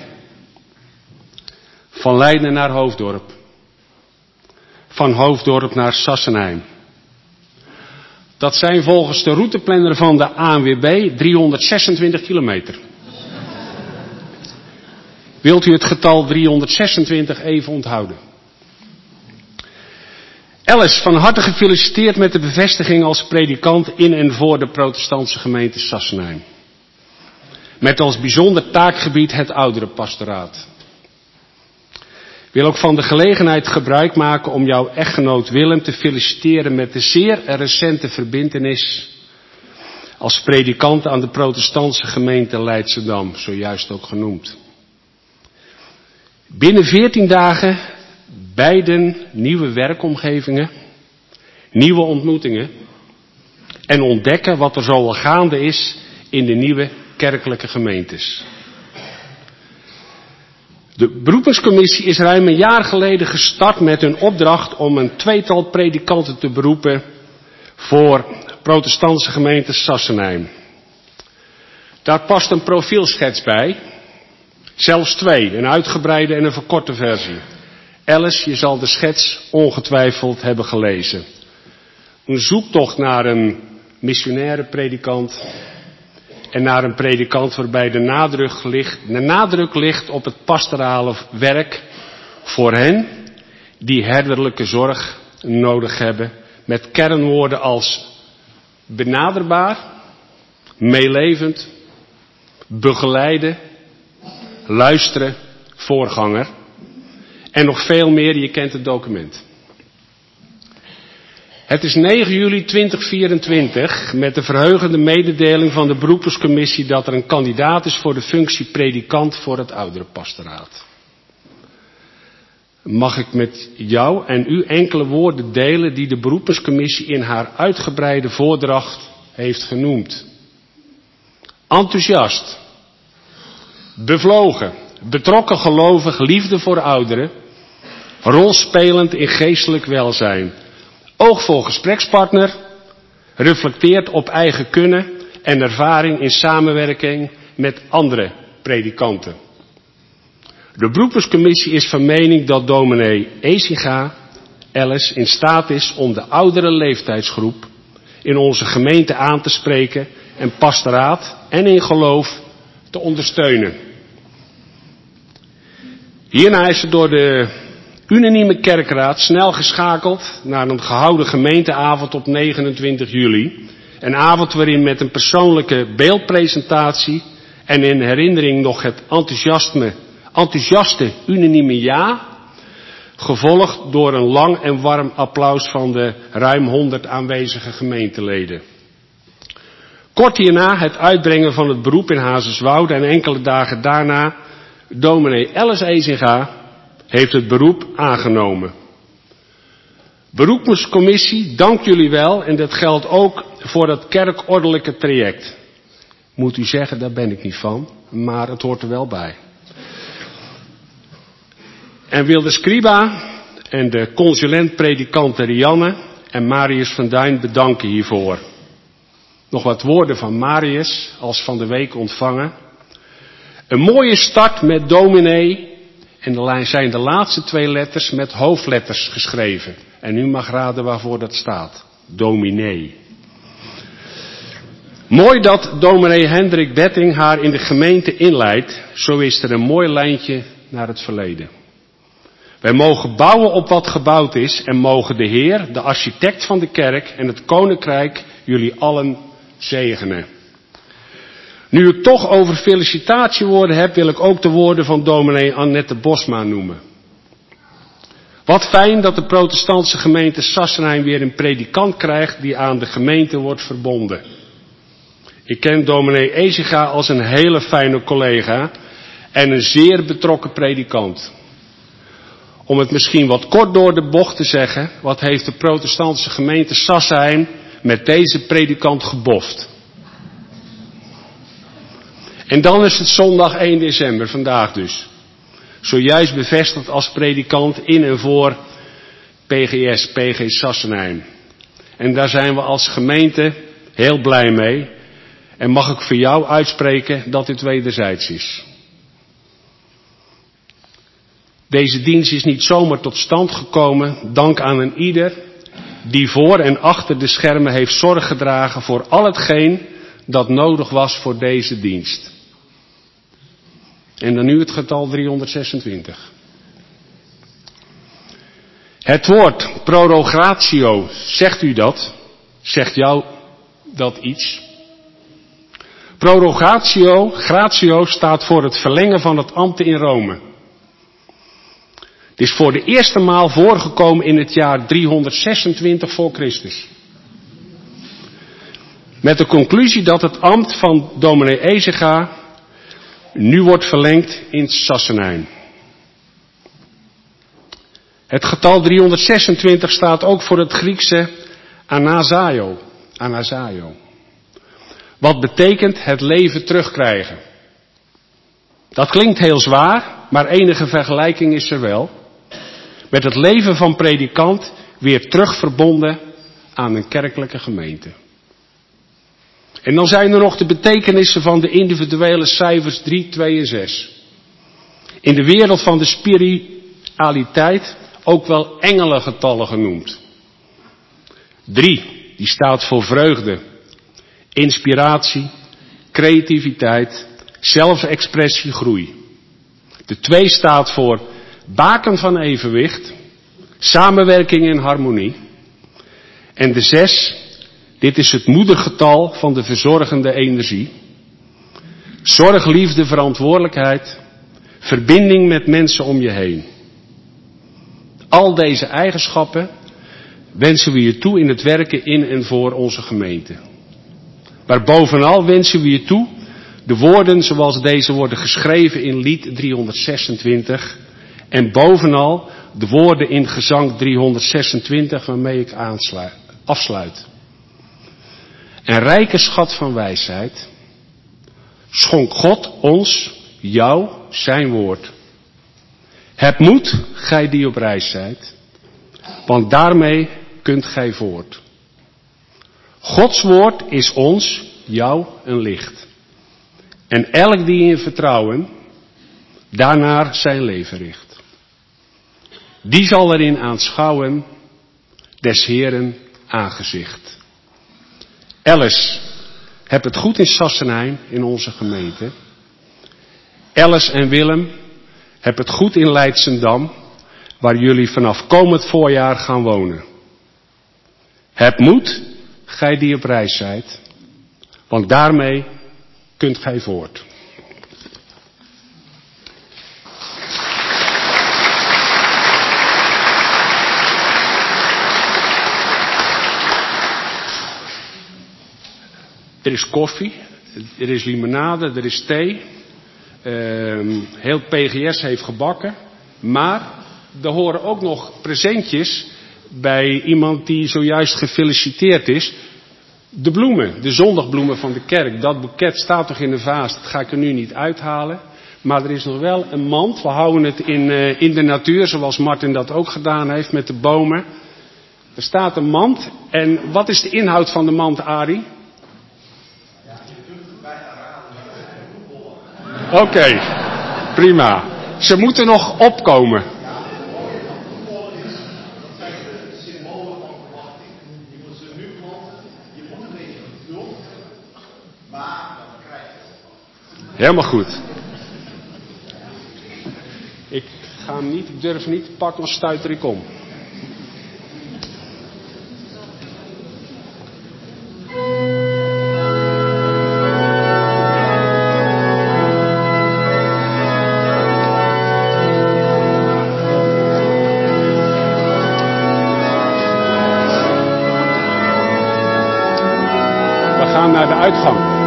Van Leiden naar Hoofddorp. Van Hoofddorp naar Sassenheim. Dat zijn volgens de routeplanner van de ANWB 326 kilometer. Wilt u het getal 326 even onthouden? Ellis, van harte gefeliciteerd met de bevestiging als predikant in en voor de protestantse gemeente Sassenheim. Met als bijzonder taakgebied het ouderenpastoraat. Ik wil ook van de gelegenheid gebruik maken om jouw echtgenoot Willem te feliciteren met de zeer recente verbintenis als predikant aan de protestantse gemeente Leidschendam, zojuist ook genoemd. Binnen 14 dagen beiden nieuwe werkomgevingen, nieuwe ontmoetingen en ontdekken wat er zo al gaande is in de nieuwe kerkelijke gemeentes. De beroepenscommissie is ruim een jaar geleden gestart met een opdracht om een tweetal predikanten te beroepen voor protestantse gemeente Sassenheim. Daar past een profielschets bij. Zelfs 2, een uitgebreide en een verkorte versie. Alice, je zal de schets ongetwijfeld hebben gelezen. Een zoektocht naar een missionaire predikant en naar een predikant waarbij de nadruk ligt op het pastorale werk voor hen die herderlijke zorg nodig hebben, met kernwoorden als benaderbaar, meelevend, begeleiden, luisteren, voorganger en nog veel meer, je kent het document. Het is 9 juli 2024 met de verheugende mededeling van de beroepenscommissie dat er een kandidaat is voor de functie predikant voor het ouderenpastoraat. Mag ik met jou en u enkele woorden delen die de beroepenscommissie in haar uitgebreide voordracht heeft genoemd. Enthousiast, bevlogen, betrokken gelovig, liefde voor ouderen, rolspelend in geestelijk welzijn, oog voor gesprekspartner, reflecteert op eigen kunnen en ervaring in samenwerking met andere predikanten. De beroepenscommissie is van mening dat dominee Ezinga Ellis in staat is om de oudere leeftijdsgroep in onze gemeente aan te spreken en pastoraat en in geloof te ondersteunen. Hierna is er door de unanieme kerkraad snel geschakeld naar een gehouden gemeenteavond op 29 juli. Een avond waarin met een persoonlijke beeldpresentatie en in herinnering nog het enthousiaste unanieme ja, gevolgd door een lang en warm applaus van de ruim 100 aanwezige gemeenteleden. Kort hierna het uitbrengen van het beroep in Hazerswoude en enkele dagen daarna dominee Ellis Ezinga heeft het beroep aangenomen. Beroepenscommissie, dank jullie wel en dat geldt ook voor het kerkordelijke traject. Moet u zeggen, daar ben ik niet van, maar het hoort er wel bij. En wil de scriba en de consulent-predikanten Rianne en Marius van Duin bedanken hiervoor. Nog wat woorden van Marius, als van de week ontvangen. Een mooie start met dominee. En er zijn de laatste 2 letters met hoofdletters geschreven. En u mag raden waarvoor dat staat. Dominee. Mooi dat dominee Hendrik Betting haar in de gemeente inleidt. Zo is er een mooi lijntje naar het verleden. Wij mogen bouwen op wat gebouwd is en mogen de Heer, de architect van de kerk en het koninkrijk jullie allen zegenen. Nu ik toch over felicitatiewoorden heb, wil ik ook de woorden van dominee Annette Bosma noemen. Wat fijn dat de protestantse gemeente Sassenheim weer een predikant krijgt die aan de gemeente wordt verbonden. Ik ken dominee Ezinga als een hele fijne collega en een zeer betrokken predikant. Om het misschien wat kort door de bocht te zeggen, wat heeft de protestantse gemeente Sassenheim met deze predikant geboft? En dan is het zondag 1 december, vandaag dus. Zojuist bevestigd als predikant in en voor PG Sassenheim. En daar zijn we als gemeente heel blij mee. En mag ik voor jou uitspreken dat dit wederzijds is. Deze dienst is niet zomaar tot stand gekomen, dank aan een ieder die voor en achter de schermen heeft zorg gedragen voor al hetgeen dat nodig was voor deze dienst. En dan nu het getal 326. Het woord prorogatio, zegt u dat? Zegt jou dat iets? Prorogatio, gratio, staat voor het verlengen van het ambt in Rome. Het is voor de eerste maal voorgekomen in het jaar 326 voor Christus. Met de conclusie dat het ambt van dominee Ezinga nu wordt verlengd in Sassenheim. Het getal 326 staat ook voor het Griekse anazaio. Wat betekent het leven terugkrijgen. Dat klinkt heel zwaar, maar enige vergelijking is er wel. Met het leven van predikant weer terugverbonden aan een kerkelijke gemeente. En dan zijn er nog de betekenissen van de individuele cijfers 3, 2 en 6. In de wereld van de spiritualiteit ook wel engelengetallen genoemd. 3, die staat voor vreugde, inspiratie, creativiteit, zelfexpressie, groei. De 2 staat voor baken van evenwicht, samenwerking en harmonie. En de 6, dit is het moedergetal van de verzorgende energie. Zorg, liefde, verantwoordelijkheid, verbinding met mensen om je heen. Al deze eigenschappen wensen we je toe in het werken in en voor onze gemeente. Maar bovenal wensen we je toe de woorden zoals deze worden geschreven in lied 326. En bovenal de woorden in gezang 326 waarmee ik afsluit. En rijke schat van wijsheid schonk God ons, jou, zijn woord. Heb moed, gij die op reis zijt, want daarmee kunt gij voort. Gods woord is ons, jou, een licht. En elk die in vertrouwen daarnaar zijn leven richt. Die zal erin aanschouwen des Heeren aangezicht. Alice, heb het goed in Sassenheim, in onze gemeente. Alice en Willem, heb het goed in Leidsendam, waar jullie vanaf komend voorjaar gaan wonen. Heb moed, gij die op reis zijt, want daarmee kunt gij voort. Er is koffie, er is limonade, er is thee. Heel PGS heeft gebakken. Maar er horen ook nog presentjes bij iemand die zojuist gefeliciteerd is. De bloemen, de zondagbloemen van de kerk. Dat boeket staat toch in de vaas, dat ga ik er nu niet uithalen. Maar er is nog wel een mand, we houden het in de natuur zoals Martin dat ook gedaan heeft met de bomen. Er staat een mand en wat is de inhoud van de mand, Arie? Oké, prima. Ze moeten nog opkomen. Helemaal goed. Ik ga hem niet, ik durf niet, pak ons stuiter ik om. We gaan naar de uitgang.